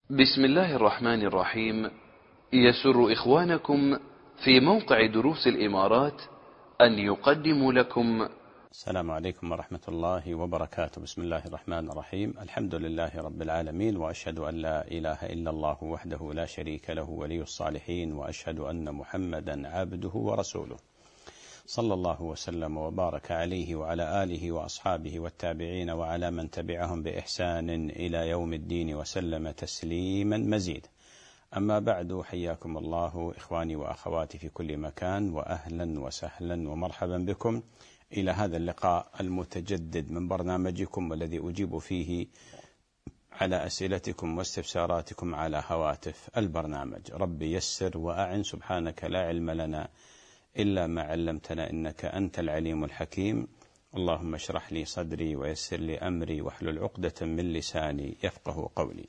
بسم الله الرحمن الرحيم. يسر إخوانكم في موقع دروس الإمارات أن يقدموا لكم. السلام عليكم ورحمة الله وبركاته. بسم الله الرحمن الرحيم. الحمد لله رب العالمين، وأشهد أن لا إله إلا الله وحده لا شريك له ولي الصالحين، وأشهد أن محمدا عبده ورسوله، صلى الله وسلم وبارك عليه وعلى آله وأصحابه والتابعين وعلى من تبعهم بإحسان إلى يوم الدين وسلم تسليما مزيدا. أما بعد، حياكم الله إخواني وأخواتي في كل مكان، وأهلا وسهلا ومرحبا بكم إلى هذا اللقاء المتجدد من برنامجكم، والذي أجيب فيه على أسئلتكم واستفساراتكم على هواتف البرنامج. ربي يسر وأعن، سبحانك لا علم لنا إلا ما علمتنا إنك أنت العليم الحكيم. اللهم اشرح لي صدري ويسر لي أمري واحلل عقدة من لساني يفقه قولي.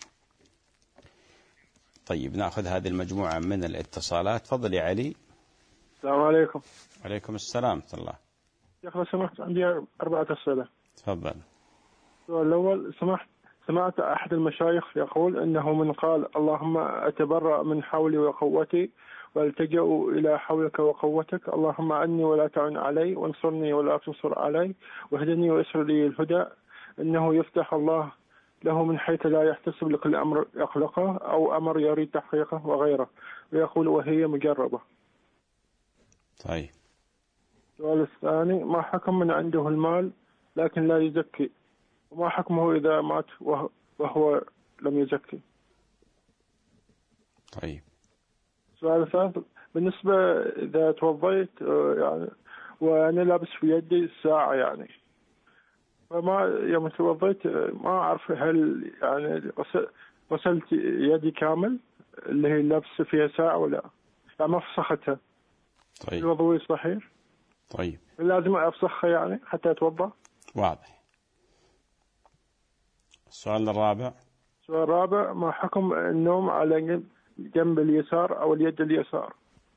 طيب، نأخذ هذه المجموعة من الاتصالات. تفضل يا علي. السلام عليكم. وعليكم السلام ورحمة الله. شيخ لو سمحت، عندي 4 أسئلة. تفضل. السؤال الأول، سمعت أحد المشايخ يقول إنه من قال اللهم أتبرأ من حولي وقوتي والتجأ إلى حولك وقوتك، اللهم أعني ولا تعن علي، وانصرني ولا تنصر علي، واهدني ويسر لي الهدى، إنه يفتح الله له من حيث لا يحتسب لكل أمر يخلقه أو أمر يريد تحقيقه وغيره، ويقول وهي مجربة. طيب. السؤال الثاني، ما حكم من عنده المال لكن لا يزكي، وما حكمه إذا مات وهو لم يزكي؟ طيب. السؤال الثالث، بالنسبة إذا توضيت يعني وأنا لابس في يدي ساعة يعني، فما يوم توضيت ما أعرف هل يعني غسلت يدي كامل اللي هي لابس فيها ساعة ولا يعني ما فسختها. طيب. الوضوء صحيح؟ طيب. لازم أفسخها يعني حتى أتوضأ؟ واضح. السؤال الرابع. السؤال الرابع، ما حكم النوم على جنب اليسار أو اليد اليسار؟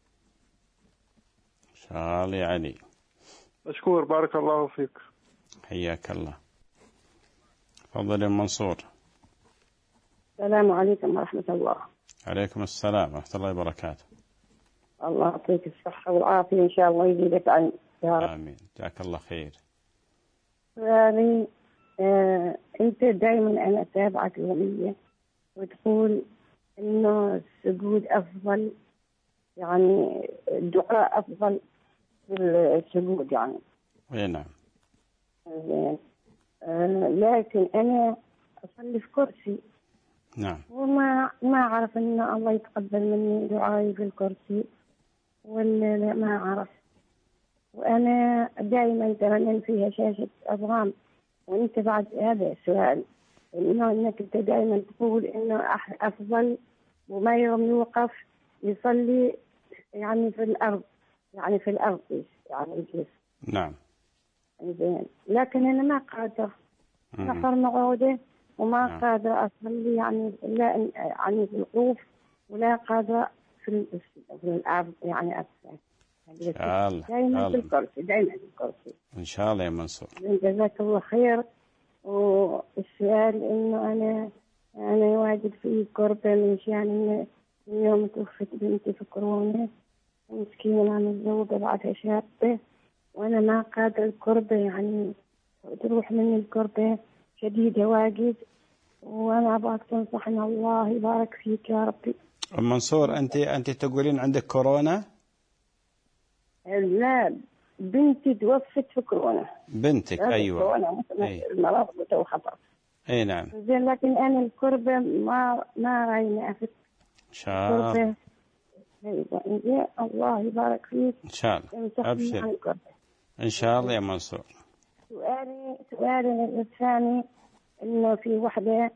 شال يا علي. مشكور، بارك الله فيك. حياك الله. تفضل يا منصور. السلام عليكم ورحمة الله. عليكم السلام ورحمة الله وبركاته. الله يعطيك الصحة والعافية إن شاء الله، يزيدك علم يا رب. آمين، جزاك الله خير. يعني أنت دائما أنا أتابعك يوميا وتقول إنه السجود أفضل، يعني الدعاء أفضل في السجود يعني. إيه نعم. زين. لكن أنا أصلي في كرسي. نعم. وما أعرف إن الله يتقبل مني دعائي في الكرسي ولا لا، ما أعرف. وأنا دائما ترنم فيها شاشة أضغام. وأنت بعد هذا السؤال، إنك أنت دائما تقول إنه أفضل وما يوم يوقف يصلي يعني في الأرض، يعني في الأرض يعني يجلس. نعم. زين. لكن أنا ما قادر نفر مقعودة وما نعم. قادرة أصلي يعني لا يعني في الوقوف، ولا قادرة في الأرض يعني أكثر. دائما في الكرسي، دائما في الكرسي. إن شاء الله يا منصور. جزاك الله خير. والسؤال إنه أنا واجد في كربة من شان من يوم توفت بنتي في كورونا، مسكينة أنا متزوجة بعدها شابة، وأنا ما قادرة الكربة يعني تروح مني الكربة شديدة واجد، وأنا أبغاك تنصحنا. الله يبارك فيك يا ربي. أم منصور، أنت تقولين عندك كورونا؟ لا، بنتي توفت في كورونا. بنتك؟ أيوة. كورونا المرض وخطر. أي نعم. زين. لكن أنا الكربة ما راينا أفك. إن شاء الله. أيوة. الله يبارك فيك. إن شاء الله. أبشر. إن شاء الله يا منصور. سؤالي الثاني، إنه في وحدة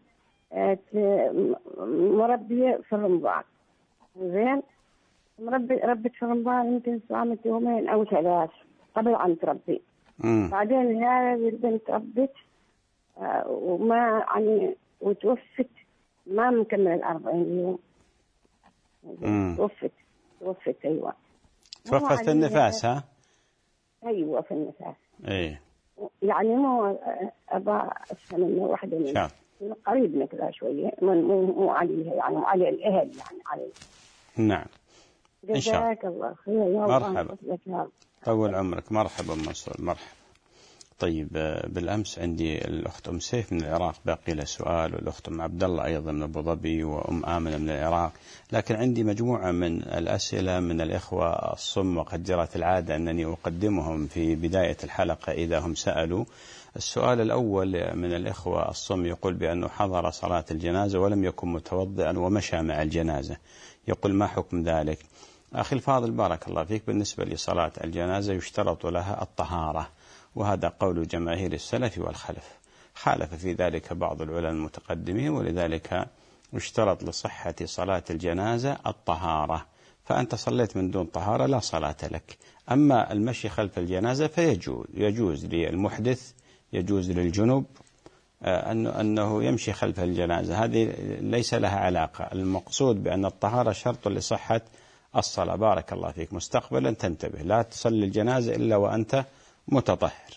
مربية في رمضان. زين. ربت في رمضان يمكن صامت 2 أو 3 قبل أن تربي. بعدين هذه البنت ربت وما يعني وتوفت، ما مكمل 40 يوم. توفت. أيوة. توفت في النفاس. ها؟ أيوة في النفاس. إيه. يعني مو أبا أفهم إنه واحدة من قريب مثلها شوية، مو عليها يعني، مو على الأهل يعني عليه. نعم إن شاء الله. جزاك الله خير يا مرحبا، الله. طول عمرك. مرحبا منصور، مرحبا. طيب بالأمس عندي الأخت أم سيف من العراق باقي له سؤال، والأخت أم عبد الله أيضا من أبو ظبي، وأم آمنة من العراق، لكن عندي مجموعة من الأسئلة من الإخوة الصم، وقد جرت العادة أنني أقدمهم في بداية الحلقة إذا هم سألوا. السؤال الأول من الإخوة الصم يقول بأنه حضر صلاة الجنازة ولم يكن متوضئا ومشى مع الجنازة، يقول ما حكم ذلك؟ أخي الفاضل بارك الله فيك، بالنسبة لصلاة الجنازة يشترط لها الطهارة، وهذا قول جماهير السلف والخلف، خالف في ذلك بعض العلماء المتقدمين، ولذلك يشترط لصحة صلاة الجنازة الطهارة، فأنت صليت من دون طهارة لا صلاة لك. أما المشي خلف الجنازة فيجوز للمحدث، يجوز للجنب أنه يمشي خلف الجنازة، هذه ليس لها علاقة. المقصود بأن الطهارة شرط لصحة الصلاة. بارك الله فيك، مستقبلا تنتبه، لا تصلي الجنازة إلا وأنت متطهر.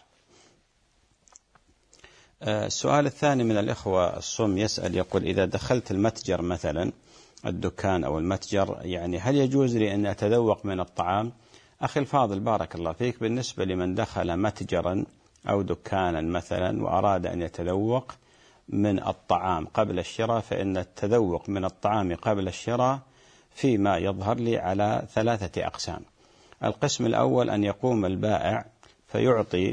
السؤال الثاني من الإخوة الصم يسأل يقول إذا دخلت المتجر مثلا الدكان أو المتجر، يعني هل يجوز لي أن أتذوق من الطعام؟ أخي الفاضل بارك الله فيك، بالنسبة لمن دخل متجرا أو دكانا مثلا وأراد أن يتذوق من الطعام قبل الشراء، فإن التذوق من الطعام قبل الشراء فيما يظهر لي على 3 أقسام. القسم الأول أن يقوم البائع فيعطي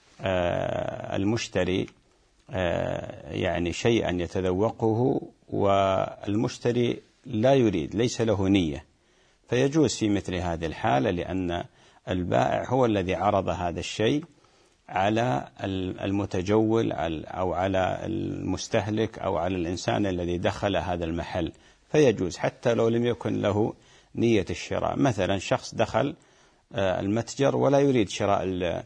المشتري يعني شيئا يتذوقه، والمشتري لا يريد، ليس له نية، فيجوز في مثل هذه الحالة، لأن البائع هو الذي عرض هذا الشيء على المتجول أو على المستهلك أو على الإنسان الذي دخل هذا المحل، فيجوز حتى لو لم يكن له نية الشراء. مثلا شخص دخل المتجر ولا يريد شراء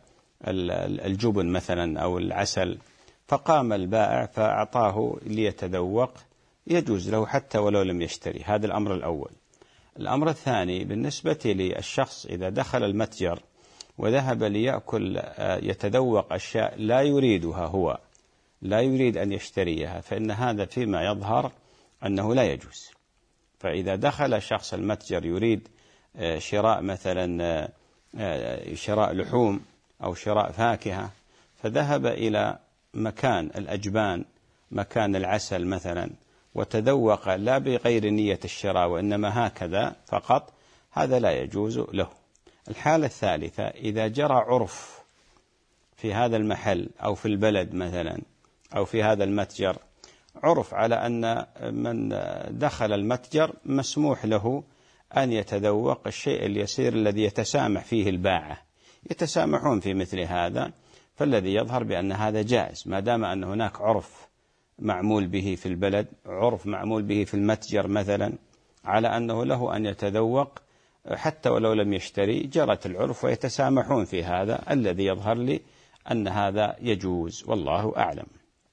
الجبن مثلا أو العسل، فقام البائع فأعطاه ليتذوق، يجوز له حتى ولو لم يشتري. هذا الأمر الأول. الأمر الثاني بالنسبة للشخص إذا دخل المتجر وذهب ليأكل يتذوق أشياء لا يريدها، هو لا يريد أن يشتريها، فإن هذا فيما يظهر أنه لا يجوز. فإذا دخل شخص المتجر يريد شراء مثلا شراء لحوم أو شراء فاكهة، فذهب إلى مكان الأجبان مكان العسل مثلا وتذوق لا بغير نية الشراء وإنما هكذا فقط، هذا لا يجوز له. الحالة الثالثة إذا جرى عرف في هذا المحل أو في البلد مثلا أو في هذا المتجر، عرف على أن من دخل المتجر مسموح له أن يتذوق الشيء اليسير الذي يتسامح فيه الباعة، يتسامحون في مثل هذا، فالذي يظهر بأن هذا جائز ما دام أن هناك عرف معمول به في البلد، عرف معمول به في المتجر مثلا على أنه له أن يتذوق حتى ولو لم يشتري، جرت العرف ويتسامحون في هذا، الذي يظهر لي أن هذا يجوز، والله أعلم.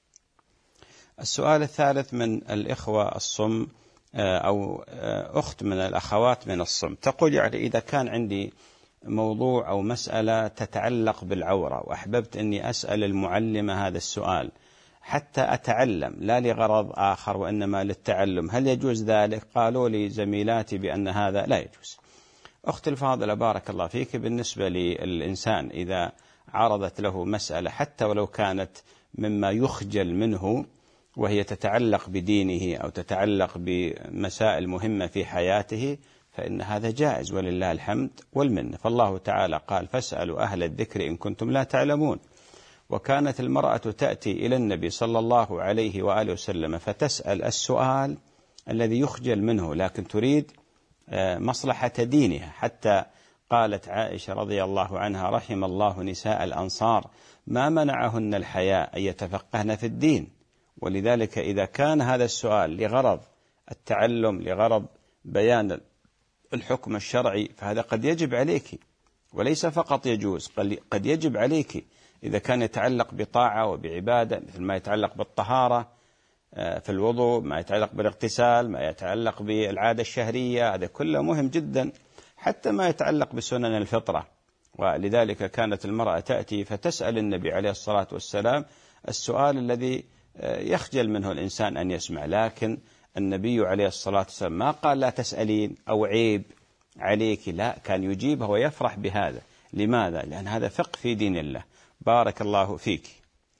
السؤال الثالث من الإخوة الصم أو أخت من الأخوات من الصم تقول يعني إذا كان عندي موضوع أو مسألة تتعلق بالعورة وأحببت أني أسأل المعلمة هذا السؤال حتى أتعلم لا لغرض آخر وإنما للتعلم، هل يجوز ذلك؟ قالوا لي زميلاتي بأن هذا لا يجوز. أخت الفاضلة بارك الله فيك، بالنسبة للإنسان إذا عرضت له مسألة حتى ولو كانت مما يخجل منه وهي تتعلق بدينه أو تتعلق بمسائل مهمة في حياته، فإن هذا جائز ولله الحمد والمنة. فالله تعالى قال فاسألوا أهل الذكر إن كنتم لا تعلمون. وكانت المرأة تأتي إلى النبي صلى الله عليه وآله وسلم فتسأل السؤال الذي يخجل منه لكن تريد مصلحة دينها، حتى قالت عائشة رضي الله عنها رحم الله نساء الأنصار ما منعهن الحياء أن يتفقهن في الدين. ولذلك إذا كان هذا السؤال لغرض التعلم لغرض بيان الحكم الشرعي فهذا قد يجب عليك، وليس فقط يجوز، قد يجب عليك إذا كان يتعلق بطاعة وبعبادة، مثل ما يتعلق بالطهارة في الوضوء، ما يتعلق بالاغتسال، ما يتعلق بالعادة الشهرية، هذا كله مهم جدا، حتى ما يتعلق بسنن الفطرة. ولذلك كانت المرأة تأتي فتسأل النبي عليه الصلاة والسلام السؤال الذي يخجل منه الإنسان أن يسمع. لكن النبي عليه الصلاة والسلام ما قال لا تسألين أو عيب عليك، لا، كان يجيبها ويفرح بهذا. لماذا؟ لأن هذا فقه في دين الله. بارك الله فيك.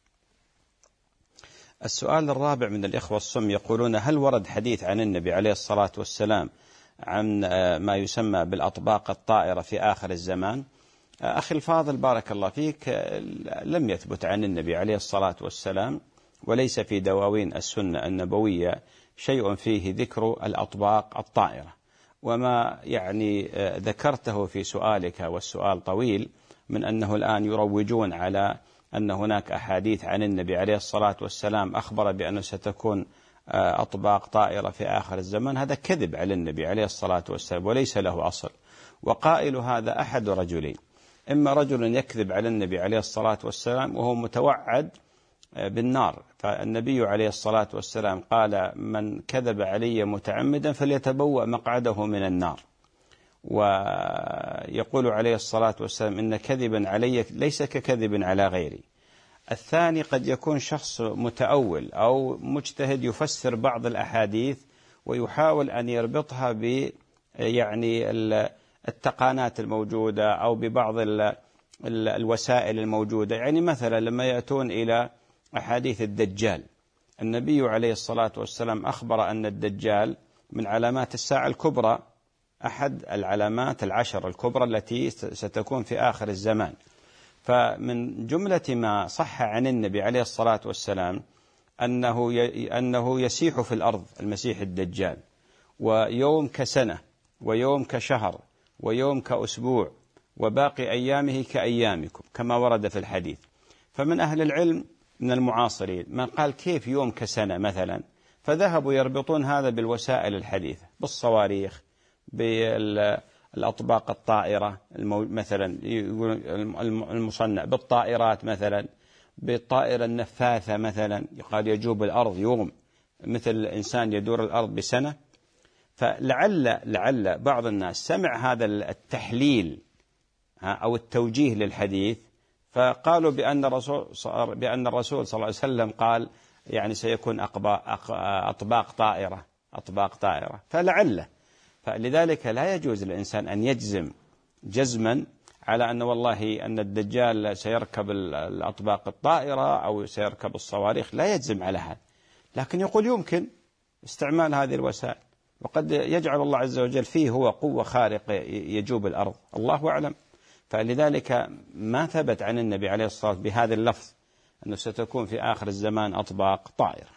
السؤال الرابع من الإخوة الصم يقولون: هل ورد حديث عن النبي عليه الصلاة والسلام عن ما يسمى بالأطباق الطائرة في آخر الزمان؟ أخي الفاضل بارك الله فيك، لم يثبت عن النبي عليه الصلاة والسلام، وليس في دواوين السنة النبوية شيء فيه ذكر الأطباق الطائرة. وما يعني ذكرته في سؤالك، والسؤال طويل، من أنه الآن يروجون على أن هناك أحاديث عن النبي عليه الصلاة والسلام أخبر بأنه ستكون أطباق طائرة في آخر الزمان، هذا كذب على النبي عليه الصلاة والسلام وليس له أصل. وقائل هذا أحد رجلين: إما رجل يكذب على النبي عليه الصلاة والسلام وهو متوعد بالنار، فالنبي عليه الصلاة والسلام قال: من كذب علي متعمدا فليتبوأ مقعده من النار. ويقول عليه الصلاة والسلام: إن كذبا علي ليس ككذب على غيري. الثاني قد يكون شخص متأول أو مجتهد يفسر بعض الأحاديث ويحاول أن يربطها ب يعني التقانات الموجودة أو ببعض الوسائل الموجودة. يعني مثلا لما يأتون إلى أحاديث الدجال، النبي عليه الصلاة والسلام أخبر أن الدجال من علامات الساعة الكبرى، أحد العلامات العشر الكبرى التي ستكون في آخر الزمان. فمن جملة ما صح عن النبي عليه الصلاة والسلام أنه يسيح في الأرض المسيح الدجال، ويوم كسنة، ويوم كشهر، ويوم كأسبوع، وباقي أيامه كأيامكم، كما ورد في الحديث. فمن أهل العلم من المعاصرين من قال كيف يوم كسنة مثلا، فذهبوا يربطون هذا بالوسائل الحديثة، بالصواريخ، بالأطباق الطائرة مثلا المصنع، بالطائرات مثلا، بالطائرة النفاثة مثلا، قال يجوب الأرض يوم مثل الإنسان يدور الأرض بسنة. فلعل بعض الناس سمع هذا التحليل أو التوجيه للحديث، فقالوا بأن الرسول صلى الله عليه وسلم قال يعني سيكون أطباق طائرة، فلذلك لا يجوز للإنسان أن يجزم جزما على أن والله أن الدجال سيركب الأطباق الطائرة أو سيركب الصواريخ، لا يجزم على هذا، لكن يقول يمكن استعمال هذه الوسائل، وقد يجعل الله عز وجل فيه هو قوة خارقة يجوب الأرض، الله أعلم. فلذلك ما ثبت عن النبي عليه الصلاة والسلام بهذا اللفظ أنه ستكون في آخر الزمان أطباق طائرة.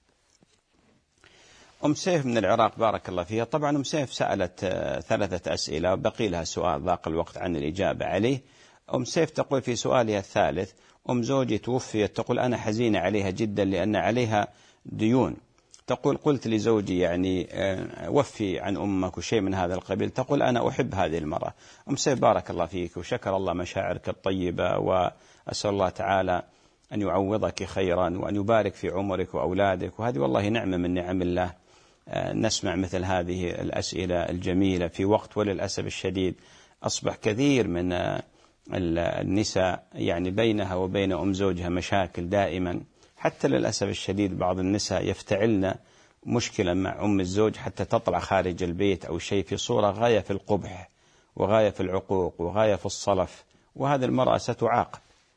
أم سيف من العراق بارك الله فيها. طبعا أم سيف سألت 3 أسئلة وبقي لها سؤال ضاق الوقت عن الإجابة عليه. أم سيف تقول في سؤالها الثالث: أم زوجي توفيت، تقول أنا حزينة عليها جدا لأن عليها ديون. تقول قلت لزوجي يعني وفي عن أمك وشيء من هذا القبيل. تقول أنا أحب هذه المرأة. أم سيف بارك الله فيك وشكر الله مشاعرك الطيبة، وأسأل الله تعالى أن يعوضك خيرا وأن يبارك في عمرك وأولادك، وهذه والله نعمة من نعم الله نسمع مثل هذه الأسئلة الجميلة في وقت وللأسف الشديد أصبح كثير من النساء يعني بينها وبين أم زوجها مشاكل دائما، حتى للأسف الشديد بعض النساء يفتعلن مشكلة مع أم الزوج حتى تطلع خارج البيت أو شيء في صورة غاية في القبح وغاية في العقوق وغاية في الصلف، وهذه المرأة ستعاقب،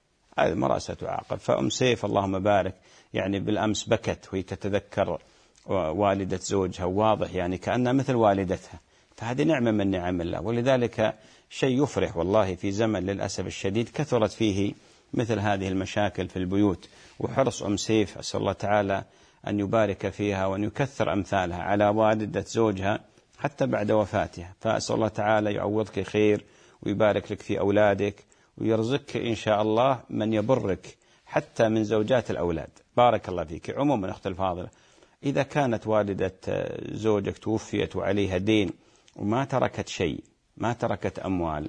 فأم سيف اللهم بارك يعني بالأمس بكت وهي تتذكر والدة زوجها، واضح يعني كأنها مثل والدتها، فهذه نعمة من نعم الله. ولذلك شيء يفرح والله في زمن للأسف الشديد كثرت فيه مثل هذه المشاكل في البيوت، وحرص أم سيف أسأل الله تعالى أن يبارك فيها وأن يكثر أمثالها على والدة زوجها حتى بعد وفاتها. فأسأل الله تعالى يعوضك خير ويبارك لك في أولادك ويرزقك إن شاء الله من يبرك حتى من زوجات الأولاد. بارك الله فيك. عموما أخت الفاضلة، إذا كانت والدة زوجك توفيت وعليها دين وما تركت شيء، ما تركت أموال،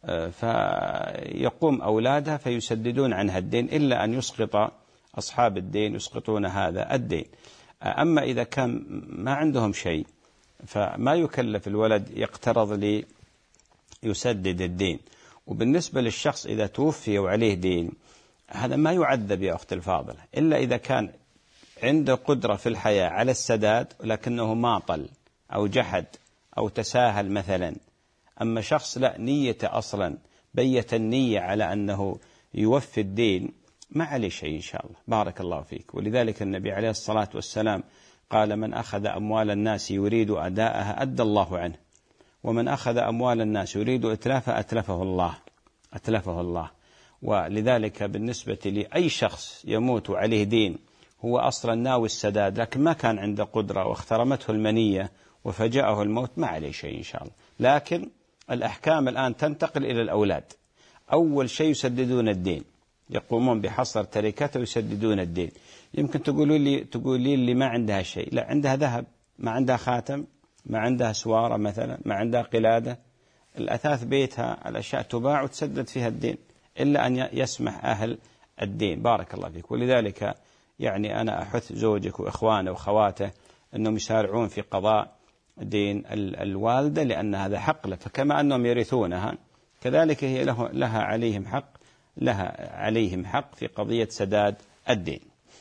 فيقوم أولادها فيسددون عنها الدين، إلا أن يسقط أصحاب الدين يسقطون هذا الدين. أما إذا كان ما عندهم شيء فما يكلف الولد يقترض ليسدد الدين. وبالنسبة للشخص إذا توفي وعليه دين هذا ما يعذب يا أخت الفاضلة، إلا إذا كان عنده قدرة في الحياة على السداد ولكنه ماطل أو جحد أو تساهل مثلا. أما شخص لا، نيته أصلا بيت النية على أنه يوفي الدين، ما عليه شيء إن شاء الله. بارك الله فيك. ولذلك النبي عليه الصلاة والسلام قال: من أخذ أموال الناس يريد أداءها أدى الله عنه، ومن أخذ أموال الناس يريد إتلافها أتلفه الله. ولذلك بالنسبة لأي شخص يموت عليه دين هو أصلا ناوي السداد لكن ما كان عنده قدرة واخترمته المنية وفجأه الموت، ما عليه شيء إن شاء الله. لكن الأحكام الآن تنتقل إلى الأولاد. أول شيء يسددون الدين، يقومون بحصر تركته ويسددون الدين. يمكن تقولي لي ما عندها شيء، لا، عندها ذهب، ما عندها خاتم، ما عندها سوارة مثلا، ما عندها قلادة، الأثاث بيتها، الأشياء تباع وتسدد فيها الدين، إلا أن يسمح أهل الدين. بارك الله فيك. ولذلك يعني أنا أحث زوجك وإخوانه وأخواته أنهم يسارعون في قضاء دين الوالدة، لأن هذا حق له، فكما أنهم يرثونها كذلك هي لها عليهم حق في قضية سداد الدين.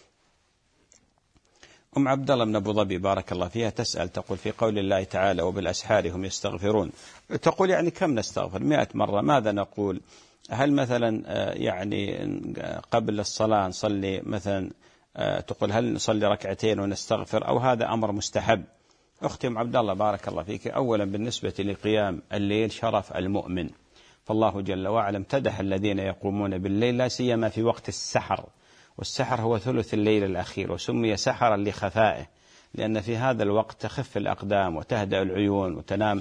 أم عبد الله من أبو ظبي بارك الله فيها تسأل، تقول: في قول الله تعالى: وبالأسحار هم يستغفرون، تقول يعني كم نستغفر؟ 100 مرة. ماذا نقول؟ هل مثلا يعني قبل الصلاة نصلي مثلا، تقول هل نصلي ركعتين ونستغفر، أو هذا أمر مستحب؟ أختي أم عبد الله بارك الله فيك، أولا بالنسبة لقيام الليل شرف المؤمن، فالله جل وعلا امتدح الذين يقومون بالليل، لا سيما في وقت السحر، والسحر هو ثلث الليل الأخير، وسمي سحرا لخفائه، لأن في هذا الوقت تخف الأقدام وتهدأ العيون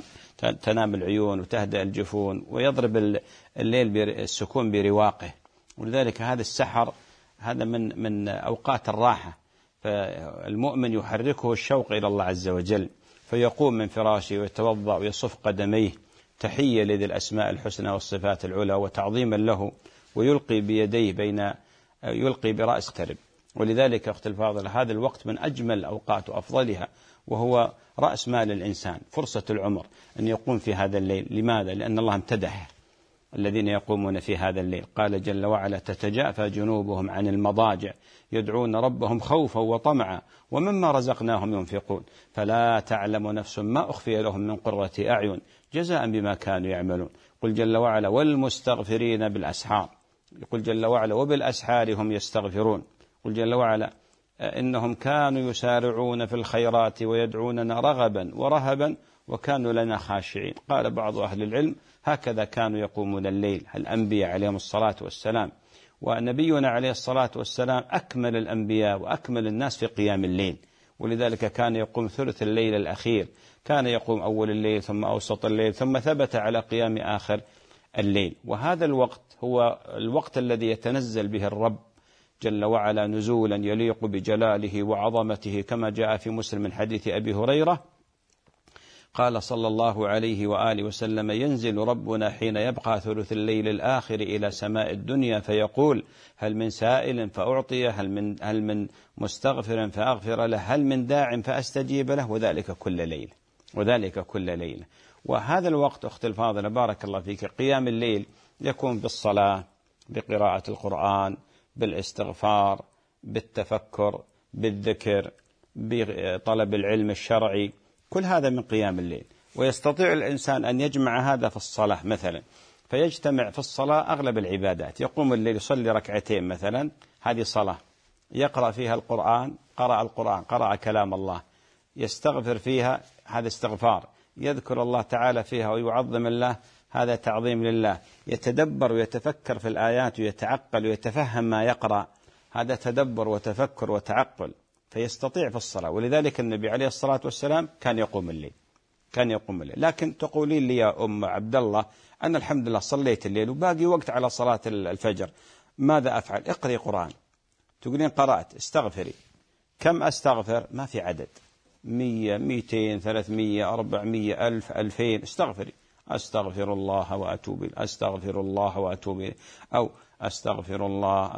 تنام العيون وتهدأ الجفون، ويضرب الليل السكون برواقه. ولذلك هذا السحر هذا من أوقات الراحة، فالمؤمن يحركه الشوق إلى الله عز وجل، فيقوم من فراشه ويتوضأ ويصف قدميه تحية لذي الأسماء الحسنى والصفات العلى وتعظيما له، ويلقي بيديه يلقي برأس ترب. ولذلك أخت الفاضلة هذا الوقت من أجمل أوقات وأفضلها، وهو رأس مال الإنسان، فرصة العمر أن يقوم في هذا الليل. لماذا؟ لأن الله امتدح الذين يقومون في هذا الليل، قال جل وعلا: تتجافى جنوبهم عن المضاجع يدعون ربهم خوفا وطمعا ومما رزقناهم ينفقون فلا تعلم نفس ما أخفي لهم من قرة أعين جزاء بما كانوا يعملون. قل جل وعلا: والمستغفرين بالأسحار. يقول جل وعلا: وبالأسحار هم يستغفرون. قل جل وعلا: إنهم كانوا يسارعون في الخيرات ويدعوننا رغبا ورهبا وكانوا لنا خاشعين. قال بعض أهل العلم: هكذا كانوا يقومون الليل الأنبياء عليهم الصلاة والسلام، ونبينا عليه الصلاة والسلام أكمل الأنبياء وأكمل الناس في قيام الليل، ولذلك كان يقوم ثلث الليل الأخير، كان يقوم أول الليل ثم أوسط الليل ثم ثبت على قيام آخر الليل. وهذا الوقت هو الوقت الذي يتنزل به الرب جل وعلا نزولا يليق بجلاله وعظمته، كما جاء في مسلم من حديث أبي هريرة قال صلى الله عليه وآله وسلم: ينزل ربنا حين يبقى ثلث الليل الآخر إلى سماء الدنيا فيقول: هل من سائل فأعطيه، هل من مستغفر فأغفر له، هل من داع فأستجيب له، وذلك كل ليلة. وهذا الوقت أخت الفاضلة بارك الله فيك، قيام الليل يكون بالصلاة، بقراءة القرآن، بالاستغفار، بالتفكر، بالذكر، بطلب العلم الشرعي، كل هذا من قيام الليل. ويستطيع الإنسان أن يجمع هذا في الصلاة مثلا، فيجتمع في الصلاة أغلب العبادات، يقوم الليل يصلي ركعتين مثلا، هذه صلاة، يقرأ فيها القرآن، قرأ كلام الله، يستغفر فيها، هذا استغفار، يذكر الله تعالى فيها ويعظم الله، هذا تعظيم لله، يتدبر ويتفكر في الآيات ويتعقل ويتفهم ما يقرأ، هذا تدبر وتفكر وتعقل، فيستطيع في الصلاة. ولذلك النبي عليه الصلاة والسلام كان يقوم الليل. لكن تقولين لي يا أم عبد الله: أنا الحمد لله صليت الليل وباقي وقت على صلاة الفجر، ماذا أفعل؟ اقرأي قرآن. تقولين قرأت، استغفري. كم أستغفر؟ ما في عدد، 100 200 300 400 1000 2000، استغفري. أستغفر الله وأتوب إليه، أستغفر الله وأتوب إليه، أو أستغفر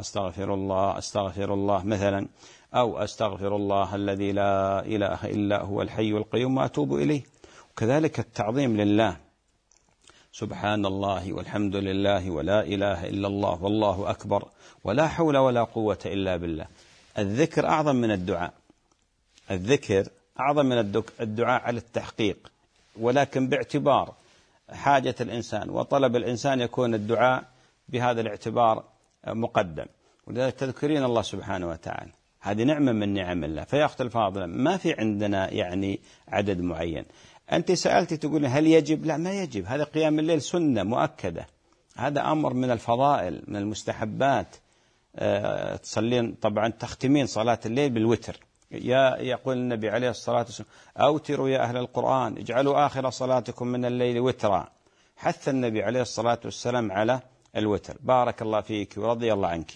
الله مثلا، أو أستغفر الله الذي لا إله إلا هو الحي القيوم وأتوب إليه. وكذلك التعظيم لله، سبحان الله والحمد لله ولا إله إلا الله والله أكبر ولا حول ولا قوة إلا بالله. الذكر أعظم من الدعاء، الذكر أعظم من الدعاء على التحقيق، ولكن باعتبار حاجة الإنسان وطلب الإنسان يكون الدعاء بهذا الاعتبار مقدم. ولذلك تذكرين الله سبحانه وتعالى، هذه نعمة من نعم الله. فيا أخت الفاضلة، ما في عندنا يعني عدد معين. أنت سألتي تقول هل يجب؟ لا، ما يجب. هذا قيام الليل سنة مؤكدة، هذا أمر من الفضائل من المستحبات. تصلين طبعا، تختمين صلاة الليل بالوتر. يقول النبي عليه الصلاة والسلام: أوتروا يا أهل القرآن، اجعلوا آخر صلاتكم من الليل وترا. حث النبي عليه الصلاة والسلام على الوتر. بارك الله فيك ورضي الله عنك.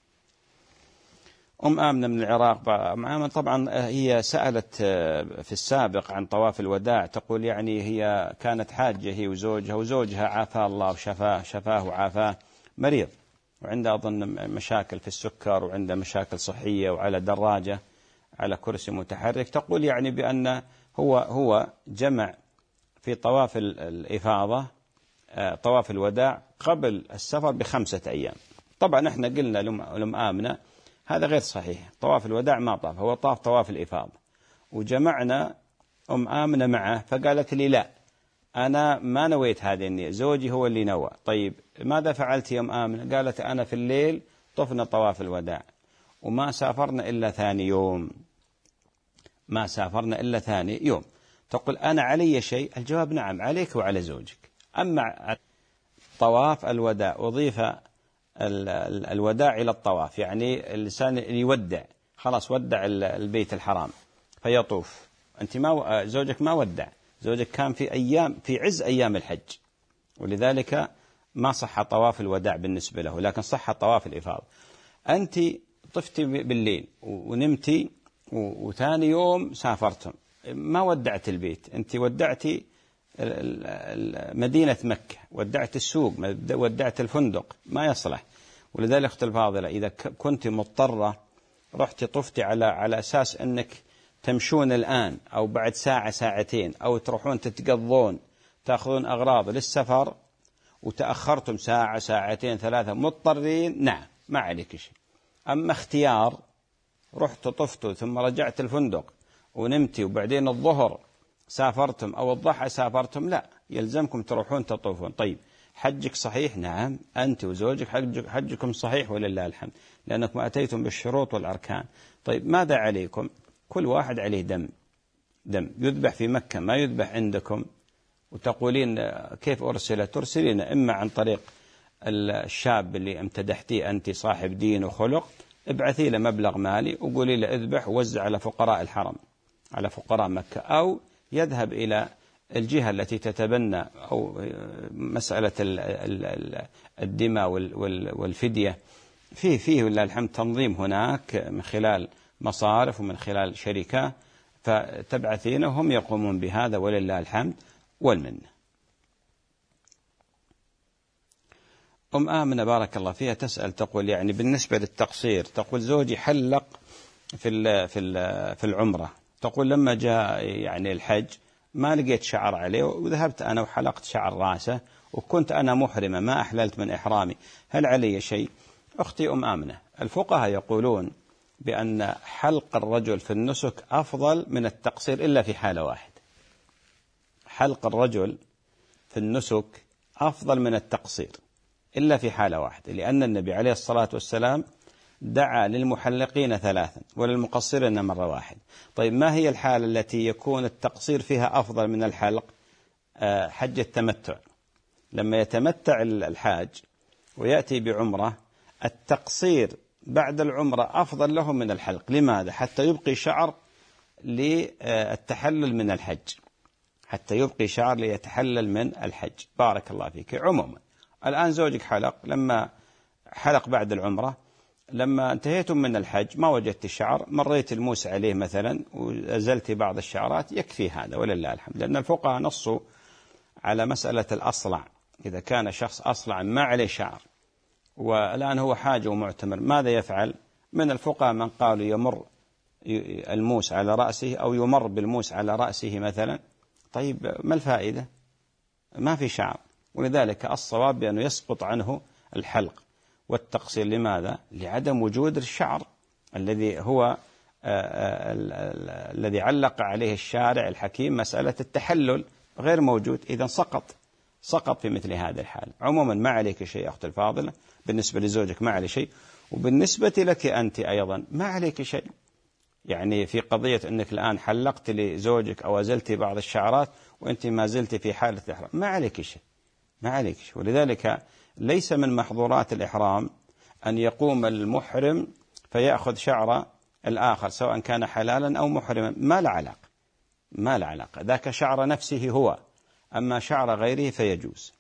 آمنة من العراق. آمنة طبعا هي سألت في السابق عن طواف الوداع، تقول يعني هي كانت حاجة هي وزوجها عافاه الله شفاه وعافاه، مريض وعنده أظن مشاكل في السكر وعنده مشاكل صحية وعلى دراجة على كرسي متحرك. تقول يعني بأن هو جمع في طواف الإفاضة طواف الوداع قبل السفر ب5 أيام. طبعا احنا قلنا لم آمنة هذا غير صحيح، طواف الوداع ما طاف، هو طاف طواف الإفاضة. وجمعنا آمنة معه، فقالت لي لا، أنا ما نويت هذه النية، زوجي هو اللي نوى. طيب ماذا فعلت يا آمنة؟ قالت أنا في الليل طفنا طواف الوداع وما سافرنا إلا ثاني يوم، ما سافرنا إلا ثاني يوم. تقول أنا علي شيء؟ الجواب نعم، عليك وعلى زوجك. أما طواف الوداع أضيف الوداع إلى الطواف، يعني الإنسان يودع، خلاص ودع البيت الحرام فيطوف. أنت ما زوجك ما ودع، زوجك كان في عز أيام الحج، ولذلك ما صح طواف الوداع بالنسبة له، لكن صح طواف الإفاضة. أنت طفتي بالليل ونمتي وثاني يوم سافرتم، ما ودعت البيت، أنت ودعتي مدينة مكة، ودعت السوق، ودعت الفندق، ما يصلح. ولذلك أختي الفاضلة، إذا كنت مضطرة رحت طفتي على أساس أنك تمشون الآن أو بعد ساعة ساعتين، أو تروحون تتقضون تأخذون أغراض للسفر وتأخرتم ساعة ساعتين 3 مضطرين، نعم ما عليك شيء. أما اختيار رحت طفتوا ثم رجعت الفندق ونمتي وبعدين الظهر سافرتم أو الضحى سافرتم، لا، يلزمكم تروحون تطوفون. طيب حجك صحيح؟ نعم، أنت وزوجك حجكم صحيح ولله الحمد، لأنكم أتيتم بالشروط والأركان. طيب ماذا عليكم؟ كل واحد عليه دم يذبح في مكة، ما يذبح عندكم. وتقولين كيف ترسلين إما عن طريق الشاب اللي امتدحتيه أنت صاحب دين وخلق، ابعثي له مبلغ مالي وقولي له اذبح ووزع على فقراء الحرم، على فقراء مكة، أو يذهب إلى الجهة التي تتبنى أو مسألة الدماء والفدية. فيه ولله الحمد تنظيم هناك من خلال مصارف ومن خلال شركة، فتبعثين وهم يقومون بهذا ولله الحمد والمنة. آمنة بارك الله فيها تسأل، تقول يعني بالنسبة للتقصير، تقول زوجي حلق في العمرة، تقول لما جاء يعني الحج ما لقيت شعر عليه، وذهبت أنا وحلقت شعر رأسه، وكنت أنا محرمة ما أحللت من إحرامي، هل علي شيء؟ أختي آمنة، الفقهاء يقولون بأن حلق الرجل في النسك أفضل من التقصير إلا في حالة واحدة. حلق الرجل في النسك أفضل من التقصير إلا في حالة واحدة، لأن النبي عليه الصلاة والسلام دعا للمحلقين 3 وللمقصرين مرة واحدة. طيب ما هي الحالة التي يكون التقصير فيها أفضل من الحلق؟ حج التمتع، لما يتمتع الحاج ويأتي بعمرة، التقصير بعد العمرة أفضل له من الحلق. لماذا؟ حتى يبقي شعر للتحلل من الحج، حتى يبقي شعر ليتحلل من الحج. بارك الله فيك. عموما الآن زوجك حلق، لما حلق بعد العمرة، لما انتهيتم من الحج ما وجدت الشعر، مريت الموس عليه مثلا وأزلت بعض الشعرات، يكفي هذا ولله الحمد. لأن الفقهاء نصوا على مسألة الأصلع، إذا كان شخص أصلع ما عليه شعر والآن هو حاج ومعتمر، ماذا يفعل؟ من الفقهاء من قالوا يمر الموس على رأسه أو يمر بالموس على رأسه مثلا. طيب ما الفائدة؟ ما في شعر. ولذلك الصواب بأنه يسقط عنه الحلق والتقصير. لماذا؟ لعدم وجود الشعر الذي هو الذي علق عليه الشارع الحكيم مسألة التحلل غير موجود، إذا سقط في مثل هذا الحال. عموما ما عليك شيء أختي الفاضلة، بالنسبة لزوجك ما عليه شيء، وبالنسبة لك أنت أيضا ما عليك شيء. يعني في قضية أنك الآن حلقت لزوجك أو أزلت بعض الشعرات وأنت ما زلت في حالة الإحرام، ما عليك شيء، ما عليك شيء. ولذلك ليس من محظورات الإحرام أن يقوم المحرم فيأخذ شعر الآخر سواء كان حلالا أو محرما، ما له علاقة، ما له علاقة، ذاك شعر نفسه هو، أما شعر غيره فيجوز.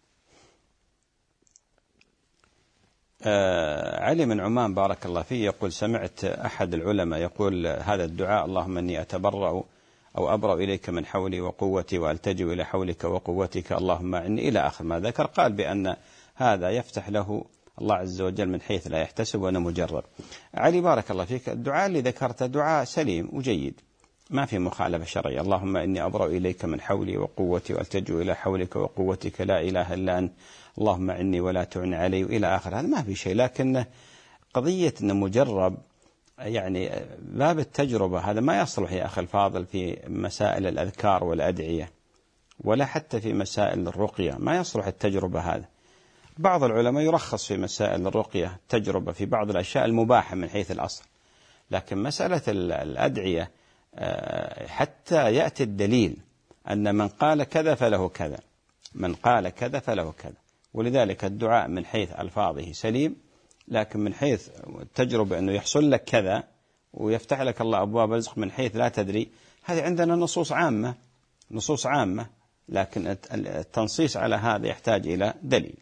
علي من عمان بارك الله فيه يقول: سمعت أحد العلماء يقول هذا الدعاء: اللهم إني أتبرأ أو أبرأ إليك من حولي وقوتي وألتجئ إلى حولك وقوتك اللهم أعني، إلى آخر ما ذكر. قال بأن هذا يفتح له الله عز وجل من حيث لا يحتسب، وأنا مجرب. علي بارك الله فيك، الدعاء اللي ذكرته دعاء سليم وجيد، ما في مخالفة شرعية. اللهم إني أبرأ إليك من حولي وقوتي وألتجئ إلى حولك وقوتك لا إله إلا أنت اللهم عني ولا تعن علي، وإلى آخر. هذا ما في شيء، لكن قضية أنه مجرب، يعني باب التجربة هذا ما يصلح يا أخي الفاضل في مسائل الأذكار والأدعية، ولا حتى في مسائل الرقية ما يصلح التجربة هذا. بعض العلماء يرخص في مسائل الرقية تجربة في بعض الأشياء المباحة من حيث الأصل، لكن مسألة الأدعية حتى يأتي الدليل أن من قال كذا فله كذا، من قال كذا فله كذا. ولذلك الدعاء من حيث ألفاظه سليم، لكن من حيث التجربة أنه يحصل لك كذا ويفتح لك الله أبواب رزق من حيث لا تدري، هذه عندنا نصوص عامة، نصوص عامة، لكن التنصيص على هذا يحتاج إلى دليل.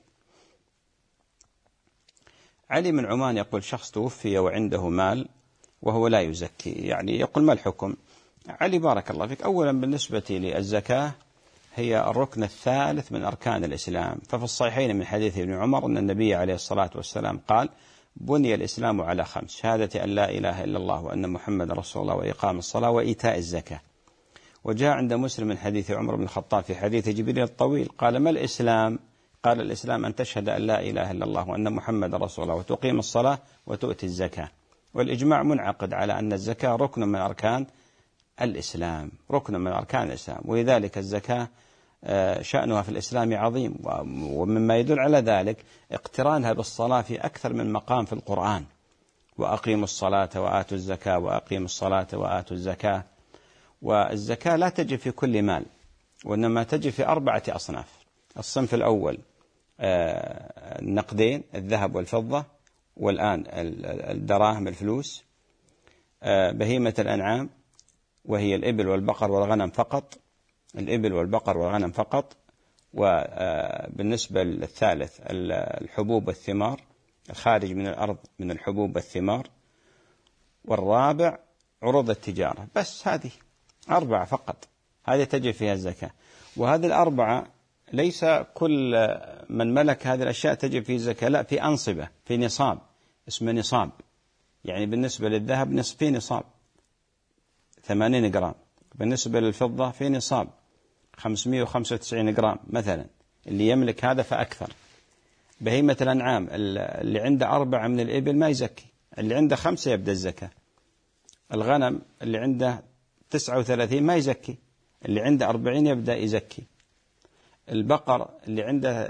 علي من عمان يقول: شخص توفي وعنده مال وهو لا يزكي، يعني يقول ما الحكم؟ علي بارك الله فيك، أولا بالنسبة للزكاة هي الركن الثالث من أركان الإسلام، ففي الصحيحين من حديث ابن عمر أن النبي عليه الصلاة والسلام قال: بني الإسلام على 5: شهادة أن لا إله إلا الله وأن محمد رسول الله وإقام الصلاة وإيتاء الزكاة. وجاء عند مسلم من حديث عمر بن الخطاب في حديث جبريل الطويل قال: ما الإسلام؟ قال: الإسلام أن تشهد أن لا إله إلا الله وأن محمد رسول الله وتقيم الصلاة وتؤتي الزكاة. والإجماع منعقد على أن الزكاة ركن من أركان الإسلام، ركن من أركان الإسلام، ولذلك الزكاة شأنها في الإسلام عظيم. ومما يدل على ذلك اقترانها بالصلاة في أكثر من مقام في القرآن: وأقيموا الصلاة وآتوا الزكاة وأقيموا الصلاة وآتوا الزكاة. والزكاة لا تجب في كل مال، وإنما تجب في 4 أصناف. الصنف الأول النقدين، الذهب والفضة، والآن الدراهم الفلوس، بهيمة الأنعام وهي الإبل والبقر والغنم فقط، الإبل والبقر والغنم فقط. وبالنسبة للثالث الحبوب والثمار، الخارج من الأرض من الحبوب والثمار. والرابع عروض التجارة. بس هذه 4 فقط، هذه تجب فيها الزكاة. وهذه 4 ليس كل من ملك هذه الأشياء تجب فيه الزكاة، لا، في أنصبة، في نصاب اسمه نصاب. يعني بالنسبة للذهب في نصاب 80 جرام، بالنسبة للفضة في نصاب 595 جرام مثلا، اللي يملك هذا فأكثر. بهيمة الأنعام اللي عنده 4 من الإبل ما يزكي، اللي عنده 5 يبدأ الزكاة. الغنم اللي عنده 39 ما يزكي، اللي عنده 40 يبدأ يزكي. البقر اللي عنده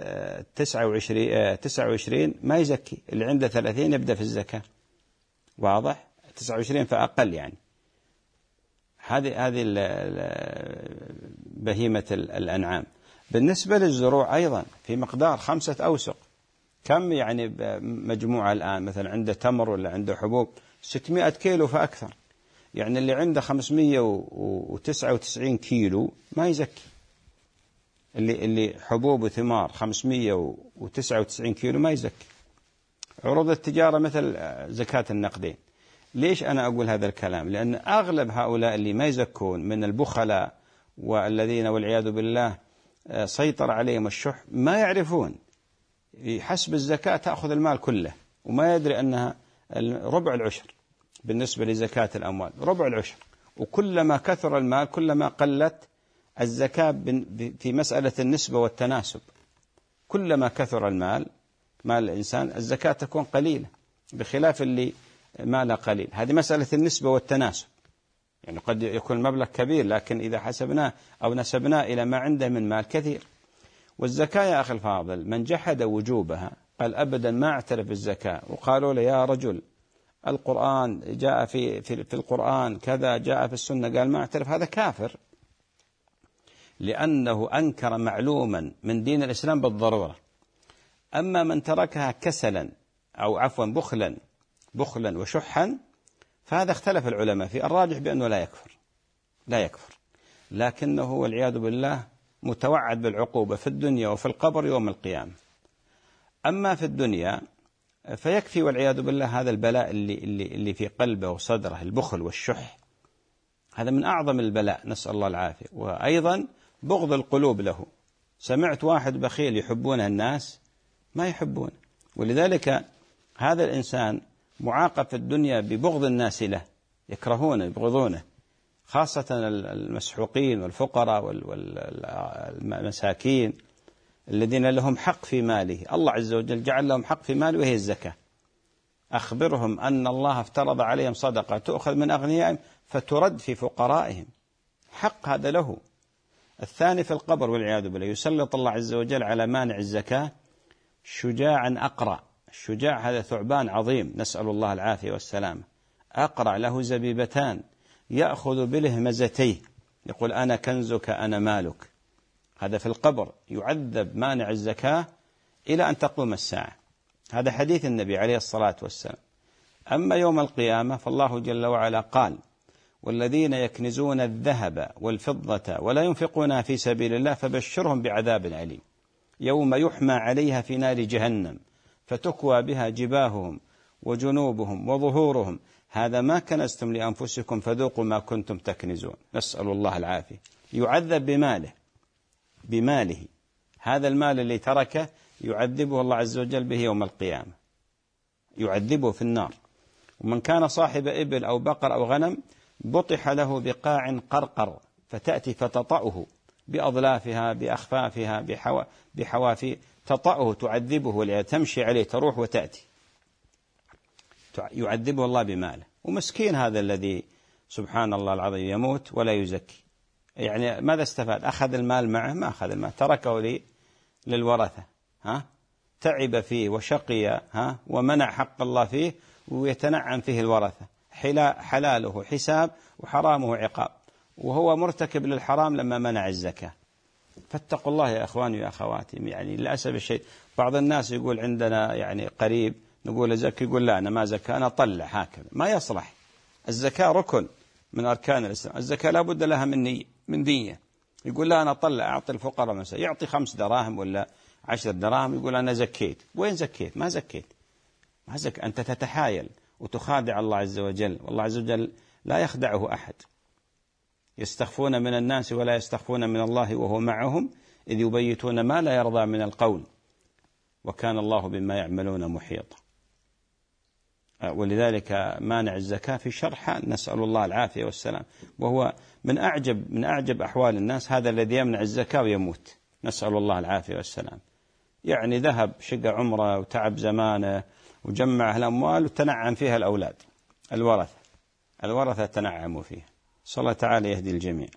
29 ما يزكي، اللي عنده 30 يبدأ في الزكاة. واضح؟ 29 فأقل يعني. هذه بهيمة الأنعام. بالنسبة للزروع أيضا في مقدار 5 أوسق. كم يعني مجموعة الآن؟ مثلا عنده تمر ولا عنده حبوب 600 كيلو فأكثر، يعني اللي عنده 599 كيلو ما يزكي. اللي حبوب وثمار 599 كيلو ما يزكي. عروض التجارة مثل زكاة النقدين. ليش أنا أقول هذا الكلام؟ لأن أغلب هؤلاء اللي ما يزكون من البخلاء والذين والعياذ بالله سيطر عليهم الشح، ما يعرفون حسب الزكاة تأخذ المال كله، وما يدري أنها ربع العشر بالنسبة لزكاة الأموال، ربع العشر. وكلما كثر المال كلما قلت الزكاة في مسألة النسبة والتناسب. كلما كثر المال، مال الإنسان، الزكاة تكون قليلة، بخلاف اللي ماله قليل. هذه مسألة النسبة والتناسب، يعني قد يكون المبلغ كبير لكن إذا حسبناه أو نسبناه إلى ما عنده من مال كثير. والزكاة يا أخي الفاضل من جحد وجوبها قال أبدا ما اعترف بالزكاة، وقالوا له يا رجل القرآن جاء في القرآن كذا، جاء في السنة، قال ما اعترف، هذا كافر، لأنه أنكر معلوما من دين الإسلام بالضرورة. أما من تركها كسلا أو عفوا بخلا وشحا فهذا اختلف العلماء في الراجح بأنه لا يكفر، لكنه والعياذ بالله متوعد بالعقوبة في الدنيا وفي القبر يوم القيامة. أما في الدنيا فيكفي والعياذ بالله هذا البلاء اللي في قلبه وصدره، البخل والشح، هذا من أعظم البلاء، نسأل الله العافية. وأيضا بغض القلوب له. سمعت واحد بخيل يحبونه الناس ما يحبونه، ولذلك هذا الإنسان معاقب في الدنيا ببغض الناس له، يكرهونه يبغضونه، خاصة المسحوقين والفقراء والمساكين الذين لهم حق في ماله. الله عز وجل جعل لهم حق في ماله وهي الزكاة. أخبرهم أن الله افترض عليهم صدقة تؤخذ من أغنيائهم فترد في فقرائهم، حق هذا له. الثاني في القبر والعياذ بالله يسلط الله عز وجل على مانع الزكاة شجاعا أقرع. الشجاع هذا ثعبان عظيم، نسأل الله العافية والسلامة، أقرع له زبيبتان يأخذ بلهمزتيه، يقول أنا كنزك أنا مالك. هذا في القبر يعذب مانع الزكاة إلى أن تقوم الساعة، هذا حديث النبي عليه الصلاة والسلام. أما يوم القيامة فالله جل وعلا قال والذين يكنزون الذهب والفضة ولا ينفقونها في سبيل الله فبشرهم بعذاب أليم يوم يحمى عليها في نار جهنم فتكوى بها جباههم وجنوبهم وظهورهم هذا ما كنزتم لأنفسكم فذوقوا ما كنتم تكنزون. نسأل الله العافية. يعذب بماله، هذا المال اللي تركه يعذبه الله عز وجل به يوم القيامة، يعذبه في النار. ومن كان صاحب إبل أو بقر أو غنم بطح له بقاع قرقر فتأتي فتطأه بأضلافها بأخفافها بحوافي تطأه تعذبه ولا تمشي عليه تروح وتأتي، يعذبه الله بماله. ومسكين هذا الذي سبحان الله العظيم يموت ولا يزكي، يعني ماذا استفاد؟ أخذ المال معه؟ ما أخذ المال، تركه للورثة، تعب فيه وشقي ومنع حق الله فيه ويتنعم فيه الورثة، حلاله حساب وحرامه عقاب، وهو مرتكب للحرام لما منع الزكاة. فاتقوا الله يا أخواني ويا أخواتي. يعني للأسف الشيء بعض الناس يقول عندنا يعني قريب نقول زكي، يقول لا أنا ما زكاة أنا أطلع، هكذا ما يصلح. الزكاة ركن من أركان الإسلام، الزكاة لا بد لها من نية. يقول لا أنا أطلع أعطي الفقراء مثلا، يعطي 5 دراهم ولا 10 دراهم يقول أنا زكيت. وين زكيت؟ ما زكيت. أنت تتحايل وتخادع الله عز وجل، والله عز وجل لا يخدعه أحد. يستخفون من الناس ولا يستخفون من الله وهو معهم إذ يبيتون ما لا يرضى من القول وكان الله بما يعملون محيطا. ولذلك مانع الزكاة في شرحها، نسأل الله العافية والسلام، وهو من أعجب أحوال الناس هذا الذي يمنع الزكاة ويموت، نسأل الله العافية والسلام. يعني ذهب شقى عمره وتعب زمانه وجمع الأموال وتنعم فيها الأولاد، الورثة تنعموا فيها. صلى الله تعالى يهدي الجميع.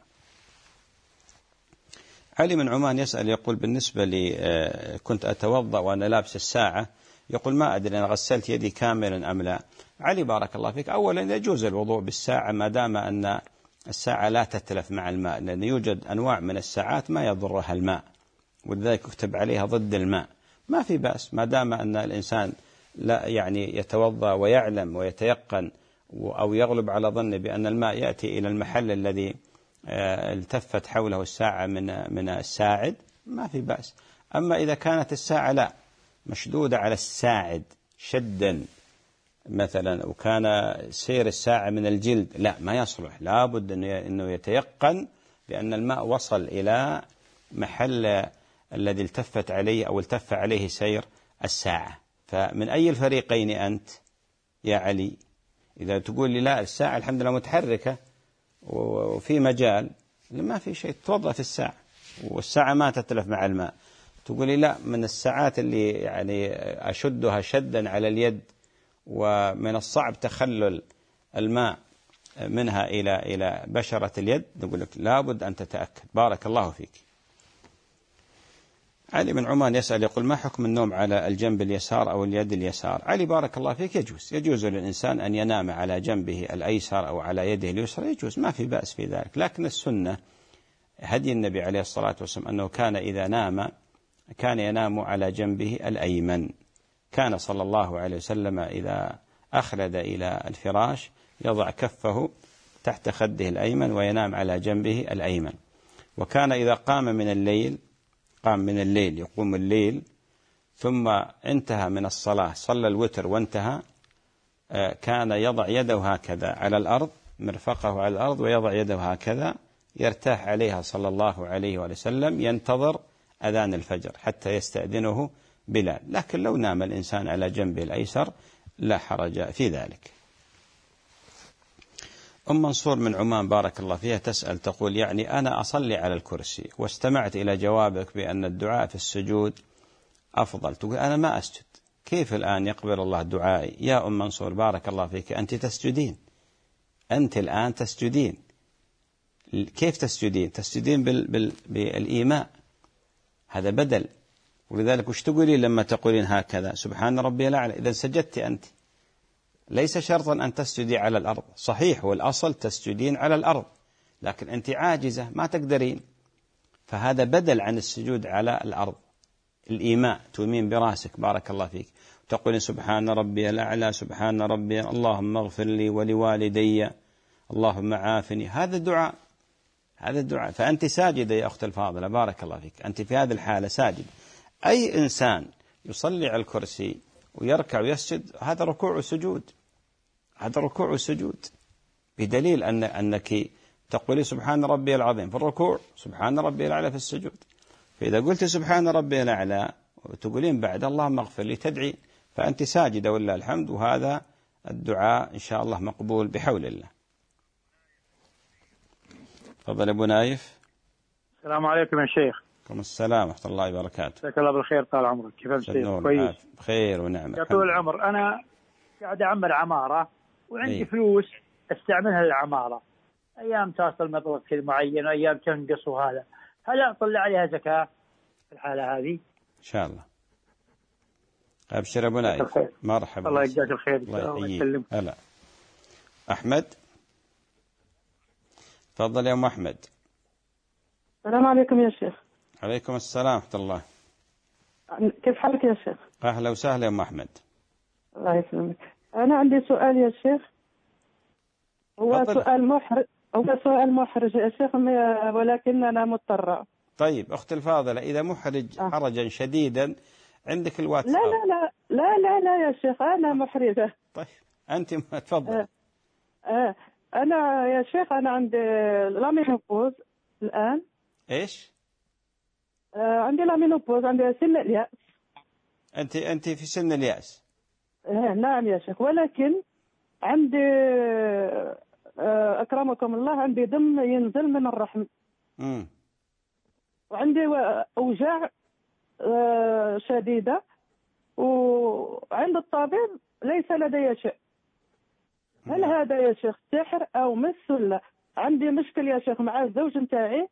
علي من عمان يسأل يقول بالنسبة لي كنت أتوضأ وأنا لابس الساعة، يقول ما أدري أنا غسلت يدي كاملا أم لا. علي بارك الله فيك، أولا يجوز الوضوء بالساعة ما دام أن الساعة لا تتلف مع الماء، لأن يوجد أنواع من الساعات ما يضرها الماء ولذلك يكتب عليها ضد الماء، ما في بأس ما دام أن الإنسان لا يعني يتوضأ ويعلم ويتيقن أو يغلب على ظنه بأن الماء يأتي إلى المحل الذي التفت حوله الساعة من الساعد، ما في بأس. أما إذا كانت الساعة لا مشدودة على الساعد شدا مثلا وكان سير الساعة من الجلد، لا ما يصلح، لا بد أنه يتيقن بأن الماء وصل إلى محل الذي التفت عليه أو التف عليه سير الساعة. فمن أي الفريقين أنت يا علي؟ إذا تقول لي لا الساعة الحمد لله متحركة وفي مجال، ما في شيء، توضأ في الساعة والساعة ما تتلف مع الماء. تقول لي لا من الساعات اللي يعني أشدها شدا على اليد ومن الصعب تخلل الماء منها إلى بشرة اليد، نقول لك لابد أن تتأكد. بارك الله فيك. علي بن عمان يسأل يقول: ما حكم النوم على الجنب اليسار أو اليد اليسار؟ علي بارك الله فيك، يجوز للإنسان أن ينام على جنبه الأيسر أو على يده اليسرى، يجوز، ما في بأس في ذلك. لكن السنة هدي النبي عليه الصلاة والسلام أنه كان إذا نام كان ينام على جنبه الأيمن. كان صلى الله عليه وسلم إذا أخلد إلى الفراش يضع كفه تحت خده الأيمن وينام على جنبه الأيمن. وكان إذا قام من الليل يقوم الليل ثم انتهى من الصلاة، صلى الوتر وانتهى، كان يضع يده هكذا على الأرض، مرفقه على الأرض، ويضع يده هكذا يرتاح عليها صلى الله عليه وسلم، ينتظر أذان الفجر حتى يستأذنه بلال. لكن لو نام الإنسان على جنبه الأيسر لا حرج في ذلك. أم منصور من عمان بارك الله فيها تسأل تقول: يعني أنا أصلي على الكرسي واستمعت إلى جوابك بأن الدعاء في السجود أفضل، تقول أنا ما أسجد، كيف الآن يقبل الله دعائي؟ يا أم منصور بارك الله فيك، أنت تسجدين، أنت الآن تسجدين. كيف تسجدين؟ تسجدين بالإيماء، هذا بدل. ولذلك وش تقولين لما تقولين هكذا سبحان ربي الأعلى؟ إذا سجدت أنت، ليس شرطا أن تسجدي على الأرض، صحيح والأصل تسجدين على الأرض، لكن أنت عاجزة ما تقدرين، فهذا بدل عن السجود على الأرض. الإيماء، تومين براسك بارك الله فيك، تقولين سبحان ربي الأعلى، سبحان ربي، اللهم اغفر لي ولوالدي، اللهم عافني، هذا الدعاء، هذا الدعاء. فأنت ساجدة يا أخت الفاضلة بارك الله فيك، أنت في هذه الحالة ساجد. أي إنسان يصلي على الكرسي ويركع ويسجد هذا ركوع وسجود، هذا ركوع وسجود، بدليل أنك تقولي سبحان ربي العظيم في الركوع، سبحان ربي الأعلى في السجود. فإذا قلت سبحان ربي الأعلى وتقولين بعد اللهم اغفر لي تدعي، فأنت ساجدة ولله الحمد، وهذا الدعاء إن شاء الله مقبول بحول الله. تفضل أبو نايف. السلام عليكم يا شيخ. عليكم السلام ورحمة الله وبركاته. جزاك الله بالخير، طال عمرك. كيف انت؟ كويس بخير ونعمة يا طول العمر. أنا قاعد أعمر عمارة وعندي فلوس استعملها للعمارة، أيام تصل مبلغ كذا معين وأيام تنقص، وهذا هل أطلع عليها زكاة في الحالة هذه؟ إن شاء الله. أبشر أبو نايف، مرحبا. الله يجزاك الخير. الله يسلمك. هلا أحمد، تفضل يا أم أحمد. السلام عليكم يا شيخ. عليكم السلام ورحمة الله. كيف حالك يا شيخ؟ أهلا وسهلا يا أم أحمد. الله يسلمك. أنا عندي سؤال يا شيخ، هو سؤال محرج يا شيخ، ولكن أنا مضطرة. طيب أخت الفاضلة، إذا محرج حرجا شديدا عندك الواتساب. لا لا لا لا لا لا يا شيخ، أنا محرجة. طيب أنت تفضل. أنا يا شيخ أنا عندي لامينوبوز الآن. إيش؟ عندي لامينوبوز، عندي سن اليأس. أنت في سن اليأس؟ نعم يا شيخ، ولكن عندي أكرمكم الله عندي دم ينزل من الرحم. وعندي أوجاع شديدة، وعند الطبيب ليس لدي شيء. هل هذا يا شيخ سحر أو مس ولا؟ عندي مشكل يا شيخ مع الزوج نتاعي،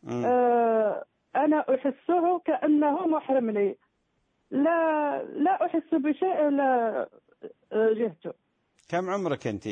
أنا أحسه كأنه محرم لي، لا أحس بشيء لا جهته. كم عمرك أنت؟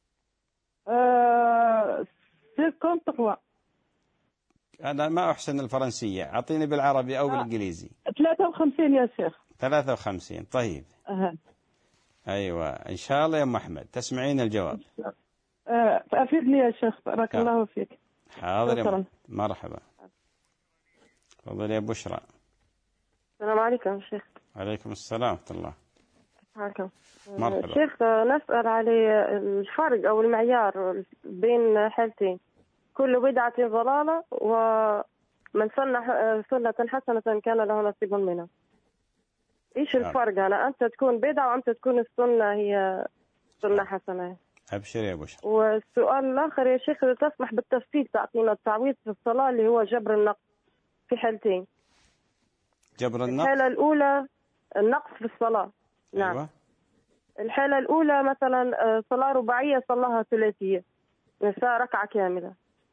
53. أنا ما أحسن الفرنسية، أعطيني بالعربي أو بالإنجليزي. 53 يا شيخ. 53 طيب. أيوة إن شاء الله يا أم أحمد تسمعين الجواب. أفيدني يا شيخ بارك الله فيك. حاضر يا مرحبا. تفضل يا بشرى. السلام عليكم شيخ. عليكم السلام ورحمة الله. عليكم. مرحبا. شيخ نسأل على الفرق أو المعيار بين حالتين، كل بدعة ضلالة ومن سنة حسنة كان له نصيب منها. إيش الفرق؟ أنا أنت تكون بدعة وأنت تكون السنة هي سنة حسنة. أبشر يا بشرى. والسؤال الآخر يا شيخ، إذا تسمح بالتفصيل تعطينا التعويض في الصلاة اللي هو جبر النقص في حالتين. جبر النقص؟ الحالة الأولى النقص في الصلاة. نعم. أيوة. الحالة الأولى مثلا صلاة رباعية صلاها ثلاثية، نساء ركعة كاملة.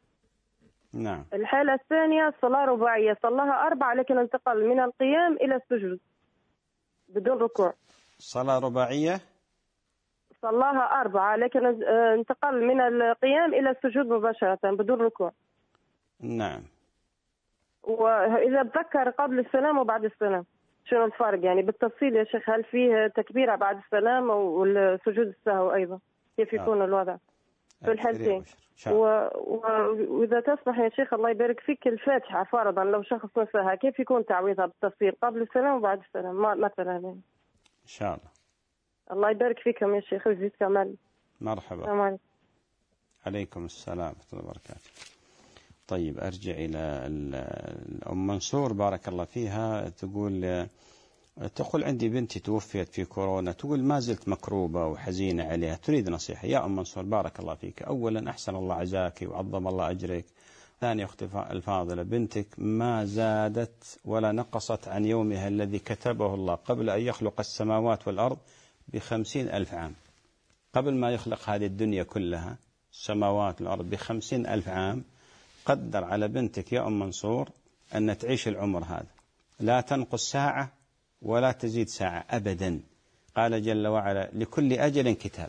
نعم. الحالة الثانية صلاة رباعية صلاها 4 لكن انتقل من القيام إلى السجود بدون ركوع. صلاة رباعية صلاها 4 لكن انتقل من القيام إلى السجود مباشرة بدون ركوع. نعم. وإذا تذكر قبل السلام وبعد السلام شنو الفرق يعني بالتفصيل يا شيخ؟ هل فيه تكبيرة بعد السلام والسجود السهو أيضا؟ كيف يكون الوضع في الحالتين؟ وإذا تسمح يا شيخ الله يبارك فيك، الفاتحة فرضا لو شخص نساها كيف يكون تعويضها بالتفصيل قبل السلام وبعد السلام مثلا يعني؟ إن شاء الله. الله يبارك فيكم يا شيخ ويزيد كمال. مرحبا. السلام عليكم. عليكم السلام ورحمة الله وبركاته. طيب أرجع إلى أم منصور بارك الله فيها، تقول عندي بنتي توفيت في كورونا، تقول ما زلت مكروبة وحزينة عليها، تريد نصيحة. يا أم منصور بارك الله فيك، أولا أحسن الله عزاك وعظم الله أجرك. ثاني أختي الفاضلة، بنتك ما زادت ولا نقصت عن يومها الذي كتبه الله قبل أن يخلق السماوات والأرض ب50,000 عام. قبل ما يخلق هذه الدنيا كلها السماوات والأرض ب50,000 عام قدر على بنتك يا أم منصور أن تعيش العمر هذا، لا تنقص ساعة ولا تزيد ساعة أبدا. قال جل وعلا لكل أجل كتاب.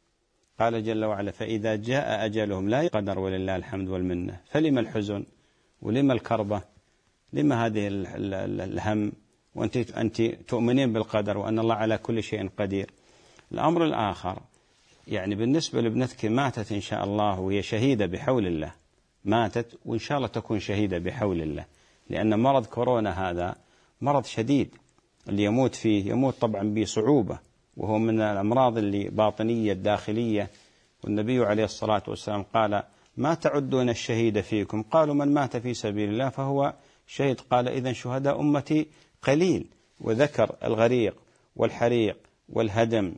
قال جل وعلا فإذا جاء أجلهم لا يقدر ولله الحمد والمنة، فلما الحزن ولما الكربة، لما هذه الهم وأنت تؤمنين بالقدر وأن الله على كل شيء قدير. الأمر الآخر يعني بالنسبة لابنتك ماتت إن شاء الله وهي شهيدة بحول الله، ماتت وإن شاء الله تكون شهيدة بحول الله، لأن مرض كورونا هذا مرض شديد، اللي يموت فيه يموت طبعا بصعوبة، وهو من الأمراض اللي باطنية الداخلية. والنبي عليه الصلاة والسلام قال ما تعدون الشهيد فيكم؟ قالوا من مات في سبيل الله فهو شهيد. قال إذن شهداء أمتي قليل، وذكر الغريق والحريق والهدم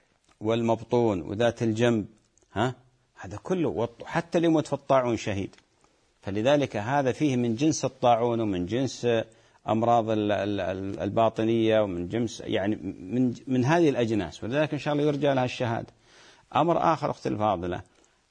والمبطون وذات الجنب، هذا كله، حتى اللي يموت في الطاعون شهيد. فلذلك هذا فيه من جنس الطاعون ومن جنس أمراض الباطنية ومن جنس يعني من هذه الأجناس، ولذلك إن شاء الله يرجى لها الشهادة. أمر آخر أختي الفاضلة،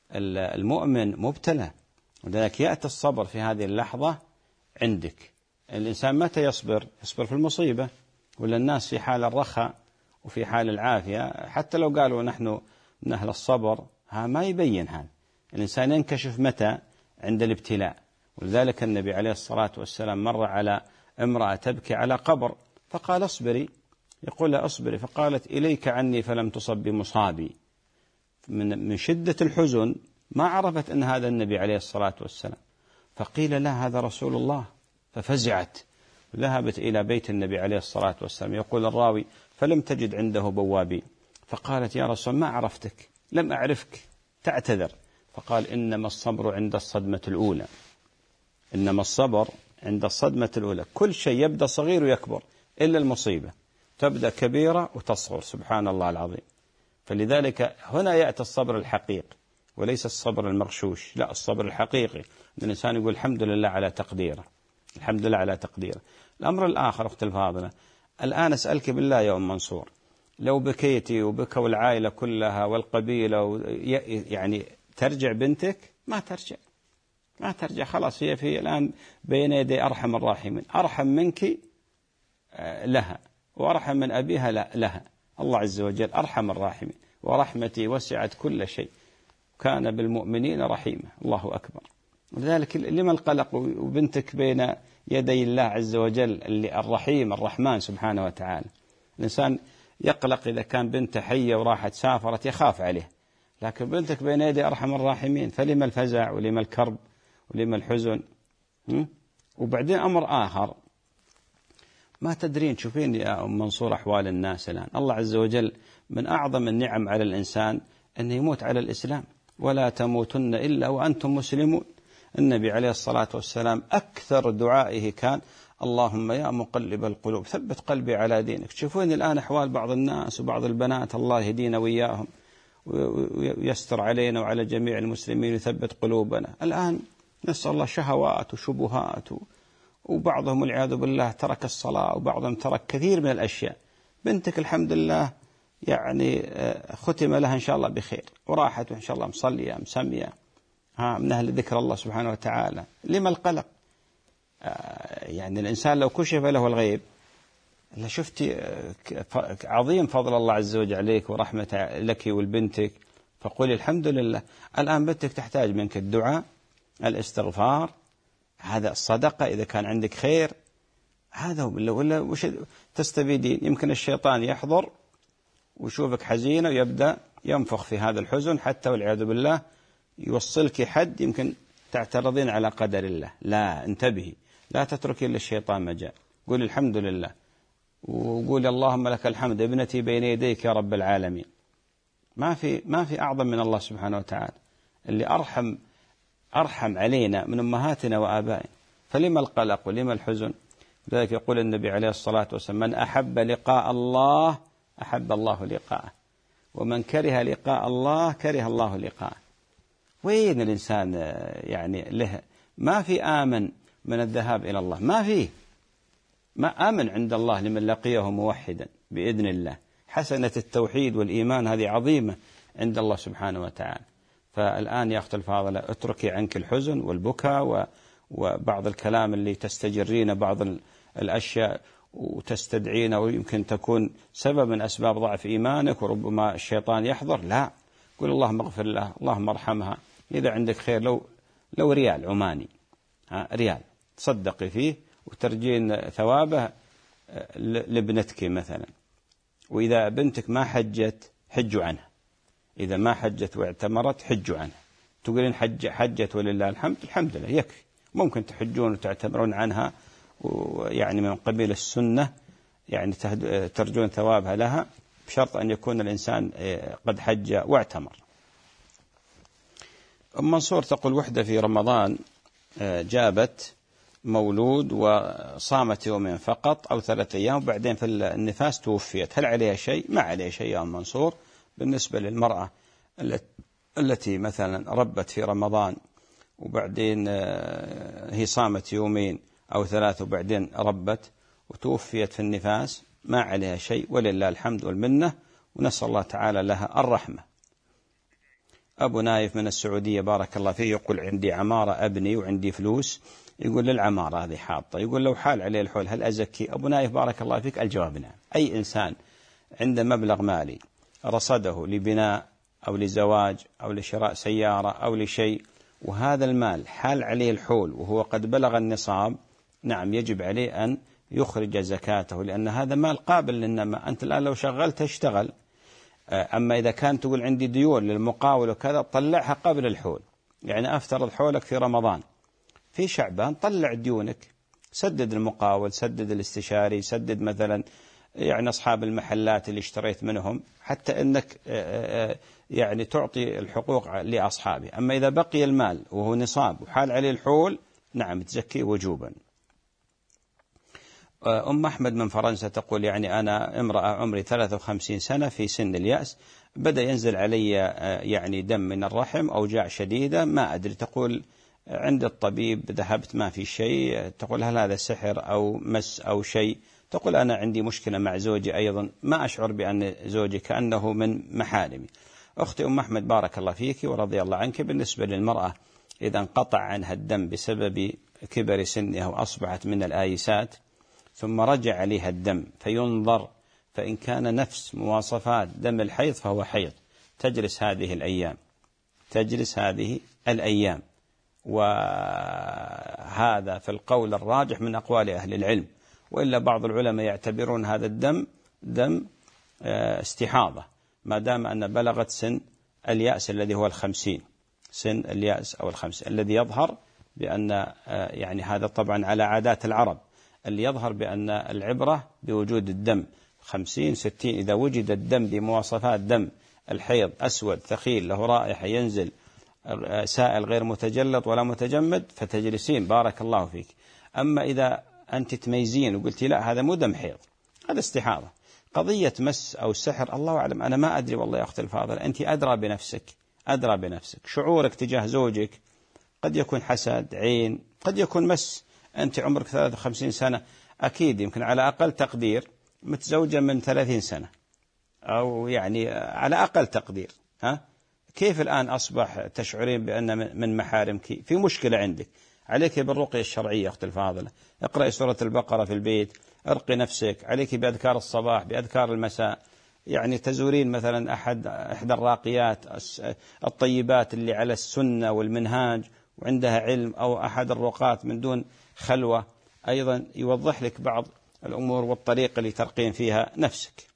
المؤمن مبتلى، ولذلك يأتي الصبر في هذه اللحظة عندك. الإنسان متى يصبر؟ يصبر في المصيبة، ولا الناس في حال الرخاء وفي حال العافية حتى لو قالوا نحن من أهل الصبر ما يبين هذا. الإنسان ينكشف متى؟ عند الابتلاء. ولذلك النبي عليه الصلاة والسلام مر على امرأة تبكي على قبر فقال اصبري، يقول لها اصبري، فقالت إليك عني فلم تصب بمصابي. من شدة الحزن ما عرفت أن هذا النبي عليه الصلاة والسلام، فقيل لها هذا رسول الله، ففزعت ذهبت إلى بيت النبي عليه الصلاة والسلام. يقول الراوي فلم تجد عنده بوابين، فقالت يا رسول ما عرفتك، لم أعرفك، تعتذر. فقال إنما الصبر عند الصدمة الأولى، إنما الصبر عند الصدمة الأولى. كل شيء يبدأ صغير ويكبر إلا المصيبة، تبدأ كبيرة وتصغر، سبحان الله العظيم. فلذلك هنا يأتي الصبر الحقيقي وليس الصبر المغشوش، لا الصبر الحقيقي. الإنسان يقول الحمد لله على تقديره، الحمد لله على تقديره. الأمر الآخر أختي الفاضلة، الآن أسألك بالله يا أم منصور، لو بكيتي وبكوا العائلة كلها والقبيلة يعني ترجع بنتك؟ ما ترجع، ما ترجع، خلاص هي في الآن بين يدي أرحم الراحمين، أرحم منك لها وأرحم من أبيها لها. الله عز وجل أرحم الراحمين، ورحمتي وسعت كل شيء، كان بالمؤمنين رحيما. الله أكبر. لذلك لما القلق وبنتك بين يدي الله عز وجل الرحيم الرحمن سبحانه وتعالى؟ الإنسان يقلق إذا كان بنته حية وراحت سافرت يخاف عليه، لكن بنتك بين يدي أرحم الراحمين، فلما الفزع ولما الكرب ولما الحزن؟ وبعدين أمر آخر، ما تدرين تشوفين يا أم منصور أحوال الناس الآن. الله عز وجل من أعظم النعم على الإنسان أن يموت على الإسلام، ولا تموتن إلا وأنتم مسلمون. النبي عليه الصلاة والسلام أكثر دعائه كان اللهم يا مقلب القلوب ثبت قلبي على دينك. تشوفون الآن أحوال بعض الناس وبعض البنات، الله يهدينا وإياهم ويستر علينا وعلى جميع المسلمين ويثبت قلوبنا. الآن نسأل الله شهوات وشبهات، وبعضهم والعياذ بالله ترك الصلاة، وبعضهم ترك كثير من الأشياء. بنتك الحمد لله يعني ختم لها إن شاء الله بخير وراحت وإن شاء الله مصلية مسمية من أهل ذكر الله سبحانه وتعالى. لما القلق؟ يعني الإنسان لو كشف له الغيب شفتي عظيم فضل الله عز وجل عليك ورحمة لك ولبنتك، فقولي الحمد لله. الآن بنتك تحتاج منك الدعاء، الاستغفار، هذا الصدقة إذا كان عندك خير، هذا ولا وش تستفيدين؟ يمكن الشيطان يحضر ويشوفك حزينة ويبدأ ينفخ في هذا الحزن حتى والعياذ بالله يوصلك حد يمكن تعترضين على قدر الله. لا، انتبهي، لا تتركي للشيطان مجال. قولي الحمد لله وقولي اللهم لك الحمد، ابنتي بين يديك يا رب العالمين. ما في أعظم من الله سبحانه وتعالى اللي أرحم علينا من أمهاتنا وآبائنا. فلما القلق ولما الحزن؟ لذلك يقول النبي عليه الصلاة والسلام: من أحب لقاء الله أحب الله لقاءه، ومن كره لقاء الله كره الله لقاءه. وين الإنسان يعني له ما في آمن من الذهاب إلى الله، ما آمن عند الله لمن لقيه موحدا بإذن الله. حسنة التوحيد والإيمان هذه عظيمة عند الله سبحانه وتعالى. فالآن يا أخت الفاضلة اتركي عنك الحزن والبكاء وبعض الكلام اللي تستجرين بعض الأشياء وتستدعين ويمكن تكون سبب من أسباب ضعف إيمانك وربما الشيطان يحضر. لا، قل اللهم اغفر له، اللهم ارحمها. إذا عندك خير لو ريال عماني، ريال تصدقي فيه وترجين ثوابه لابنتك مثلا. وإذا بنتك ما حجت حجوا عنها، إذا ما حجت واعتمرت حجوا عنها. تقولين حجت ولله الحمد، الحمد لله يكفي. ممكن تحجون وتعتمرون عنها ويعني من قبيل السنة، يعني ترجون ثوابها لها، بشرط أن يكون الإنسان قد حج واعتمر. أم منصور تقول: وحدة في رمضان جابت مولود وصامت يومين فقط أو 3 أيام وبعدين في النفاس توفيت، هل عليها شيء؟ ما عليها شيء يا أم منصور. بالنسبة للمرأة التي مثلا ربت في رمضان وبعدين هي صامت يومين أو 3 وبعدين ربت وتوفيت في النفاس، ما عليها شيء ولله الحمد والمنة، ونسأل الله تعالى لها الرحمة. أبو نايف من السعودية بارك الله فيه يقول: عندي عمارة أبني وعندي فلوس. يقول للعمارة هذه حاطة، يقول لو حال عليه الحول هل أزكي؟ أبو نايف بارك الله فيك، الجواب نعم. أي إنسان عنده مبلغ مالي رصده لبناء أو لزواج أو لشراء سيارة أو لشيء، وهذا المال حال عليه الحول وهو قد بلغ النصاب، نعم يجب عليه أن يخرج زكاته، لأن هذا مال قابل للنماء. أنت الآن لو شغلت اشتغل. أما إذا كان تقول عندي ديون للمقاول وكذا، طلعها قبل الحول. يعني أفترض حولك في رمضان، في شعبان طلع ديونك، سدد المقاول، سدد الاستشاري، سدد مثلا يعني أصحاب المحلات اللي اشتريت منهم، حتى أنك يعني تعطي الحقوق لأصحابه. أما إذا بقي المال وهو نصاب وحال عليه الحول، نعم تزكي وجوبا. أم أحمد من فرنسا تقول: يعني أنا امرأة عمري 53 سنة في سن اليأس، بدأ ينزل علي يعني دم من الرحم، أوجاع شديدة، ما أدري. تقول عند الطبيب ذهبت ما في شيء. تقول هل هذا سحر أو مس أو شيء؟ تقول أنا عندي مشكلة مع زوجي أيضا، ما أشعر بأن زوجي كأنه من محارمي. أختي أم أحمد بارك الله فيك ورضي الله عنك، بالنسبة للمرأة إذا انقطع عنها الدم بسبب كبر سنها وأصبحت من الآيسات ثم رجع عليها الدم فينظر، فإن كان نفس مواصفات دم الحيض فهو حيض، تجلس هذه الأيام. وهذا في القول الراجح من أقوال أهل العلم، وإلا بعض العلماء يعتبرون هذا الدم دم استحاضة، ما دام أن بلغت سن اليأس الذي هو 50، سن اليأس أو 50 الذي يظهر بأن يعني هذا طبعا على عادات العرب، اللي يظهر بأن العبرة بوجود الدم 50 60. إذا وجد الدم بمواصفات دم الحيض أسود ثقيل له رائحة ينزل سائل غير متجلط ولا متجمد فتجلسين بارك الله فيك. أما إذا أنت تميزين وقلتي لا هذا مو دم حيض هذا استحاضة، قضية مس أو سحر الله أعلم، أنا ما أدري والله يا أختي الفاضلة، أنت أدرى بنفسك. شعورك تجاه زوجك قد يكون حسد عين، قد يكون مس. أنت عمرك 53 سنة، أكيد يمكن على أقل تقدير متزوجة من 30 سنة، أو يعني على أقل تقدير. كيف الآن أصبح تشعرين بأن من محارمك في مشكلة عندك؟ عليك بالرقية الشرعية أختي الفاضلة، اقرأي سورة البقرة في البيت، ارقي نفسك، عليك بأذكار الصباح بأذكار المساء، يعني تزورين مثلا إحدى الراقيات الطيبات اللي على السنة والمنهاج وعندها علم، أو أحد الرقات من دون خلوة، أيضا يوضح لك بعض الأمور والطريقة اللي ترقين فيها نفسك.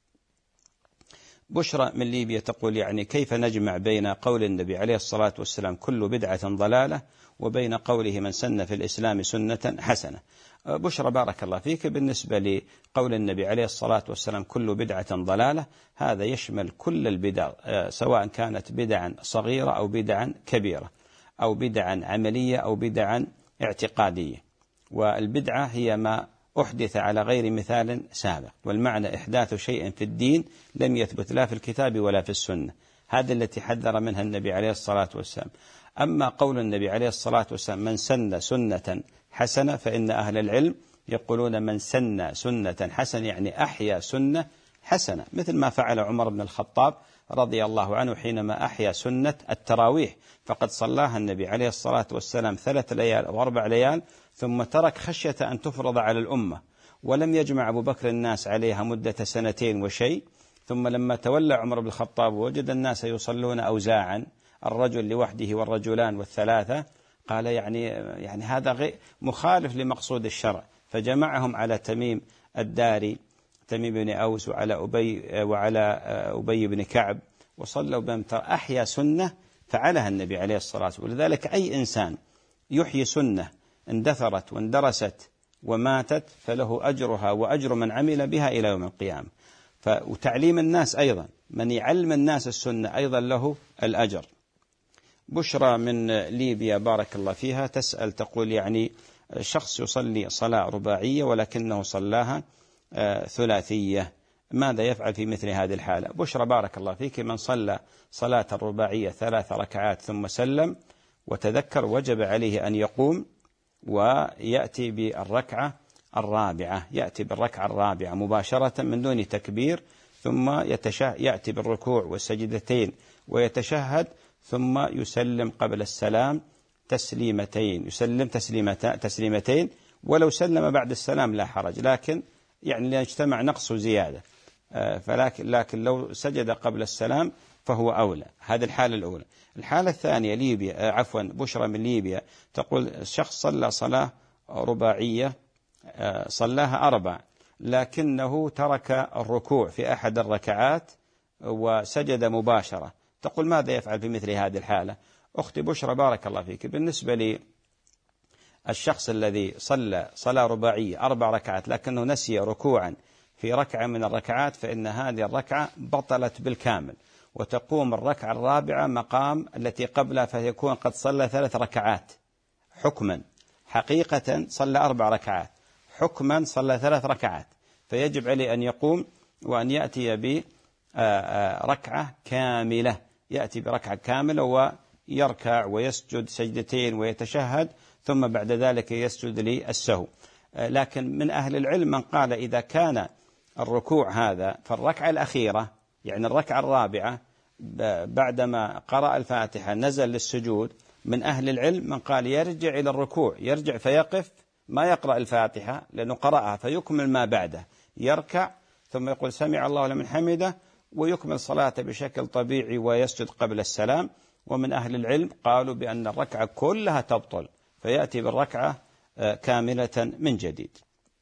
بشرى من ليبيا تقول يعني كيف نجمع بين قول النبي عليه الصلاة والسلام كل بدعة ضلالة وبين قوله من سن في الإسلام سنة حسنة؟ بشرى بارك الله فيك، بالنسبة لقول النبي عليه الصلاة والسلام كل بدعة ضلالة، هذا يشمل كل البدع، سواء كانت بدعا صغيرة أو بدعا كبيرة، أو بدعا عملية أو بدعا اعتقادية. والبدعة هي ما أحدث على غير مثال سابق، والمعنى إحداث شيء في الدين لم يثبت لا في الكتاب ولا في السنة، هذا التي حذر منها النبي عليه الصلاة والسلام. أما قول النبي عليه الصلاة والسلام من سن سنة حسنة، فإن أهل العلم يقولون من سن سنة حسنة يعني أحيا سنة حسنة، مثل ما فعل عمر بن الخطاب رضي الله عنه حينما أحيا سنة التراويح، فقد صلاها النبي عليه الصلاة والسلام 3 ليال أو 4 ليال ثم ترك خشية أن تفرض على الأمة، ولم يجمع أبو بكر الناس عليها مدة 2 وشيء. ثم لما تولى عمر بن الخطاب ووجد الناس يصلون أوزاعا، الرجل لوحده والرجلان والثلاثة، قال يعني هذا مخالف لمقصود الشرع، فجمعهم على تميم الداري، تميم بن أوس، وعلى أبي بن كعب، وصلوا بهم. أحيا سنة فعلها النبي عليه الصلاة والسلام. ولذلك أي إنسان يحيي سنة اندثرت واندرست وماتت فله أجرها وأجر من عمل بها إلى يوم القيامة. وتعليم الناس أيضا، من يعلم الناس السنة أيضا له الأجر. بشرى من ليبيا بارك الله فيها تسأل تقول يعني شخص يصلي صلاة رباعية ولكنه صلاها ثلاثية، ماذا يفعل في مثل هذه الحالة؟ بشرى بارك الله فيك، من صلى صلاة الرباعية 3 ركعات ثم سلم وتذكر وجب عليه أن يقوم ويأتي بالركعة الرابعة، يأتي بالركعة الرابعة مباشرة من دون تكبير، ثم يأتي بالركوع والسجدتين ويتشهد، ثم يسلم قبل السلام تسليمتين، يسلم تسليمتين، ولو سلم بعد السلام لا حرج، لكن يعني ليجتمع نقص وزيادة، لكن لو سجد قبل السلام فهو أولى. هذه الحالة الأولى. الحالة الثانية بشرى من ليبيا تقول الشخص صلى صلاة رباعية صلاها 4 لكنه ترك الركوع في أحد الركعات وسجد مباشرة، تقول ماذا يفعل في مثل هذه الحالة؟ أختي بشرى بارك الله فيك، بالنسبة لي الشخص الذي صلى صلاة رباعية 4 ركعات لكنه نسي ركوعا في ركعة من الركعات، فإن هذه الركعة بطلت بالكامل، وتقوم الركعة الرابعة مقام التي قبلها، فيكون قد صلى 3 ركعات حكما، حقيقة صلى 4 ركعات، حكما صلى 3 ركعات، فيجب عليه أن يقوم وأن يأتي بركعة كاملة، يأتي بركعة كاملة ويركع ويسجد سجدتين ويتشهد، ثم بعد ذلك يسجد للسهو. لكن من أهل العلم من قال إذا كان الركوع هذا فالركعة الأخيرة، يعني الركعة الرابعة بعدما قرأ الفاتحة نزل للسجود، من أهل العلم من قال يرجع إلى الركوع، يرجع فيقف ما يقرأ الفاتحة لأنه قرأها، فيكمل ما بعده، يركع ثم يقول سمع الله لمن حمده ويكمل صلاته بشكل طبيعي ويسجد قبل السلام. ومن أهل العلم قالوا بأن الركعة كلها تبطل، فيأتي بالركعة كاملة من جديد.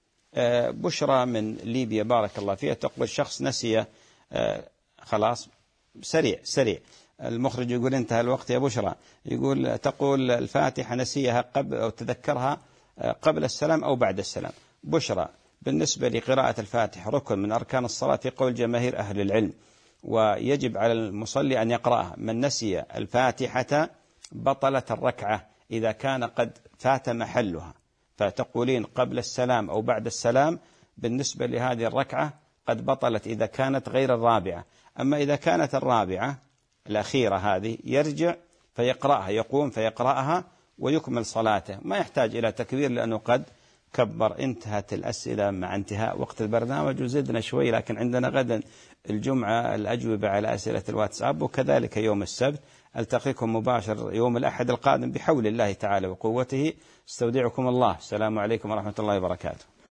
بشرى من ليبيا بارك الله فيها تقول الشخص نسي، خلاص سريع المخرج يقول انتهى الوقت يا بشرى، تقول الفاتحة نسيها قبل أو تذكرها قبل السلام أو بعد السلام. بشرى بالنسبة لقراءة الفاتحة ركن من أركان الصلاة في قول جماهير أهل العلم، ويجب على المصلي أن يقرأها. من نسي الفاتحة بطلت الركعة إذا كان قد فات محلها، فتقولين قبل السلام أو بعد السلام بالنسبة لهذه الركعة قد بطلت إذا كانت غير الرابعة. أما إذا كانت الرابعة الأخيرة هذه يرجع فيقرأها، يقوم فيقرأها ويكمل صلاته، ما يحتاج إلى تكبير لأنه قد كبر. انتهت الأسئلة مع انتهاء وقت البرنامج وزدنا شوي، لكن عندنا غدا الجمعة الأجوبة على أسئلة الواتساب، وكذلك يوم السبت. ألتقيكم مباشر يوم الأحد القادم بحول الله تعالى وقوته. استودعكم الله. السلام عليكم ورحمة الله وبركاته.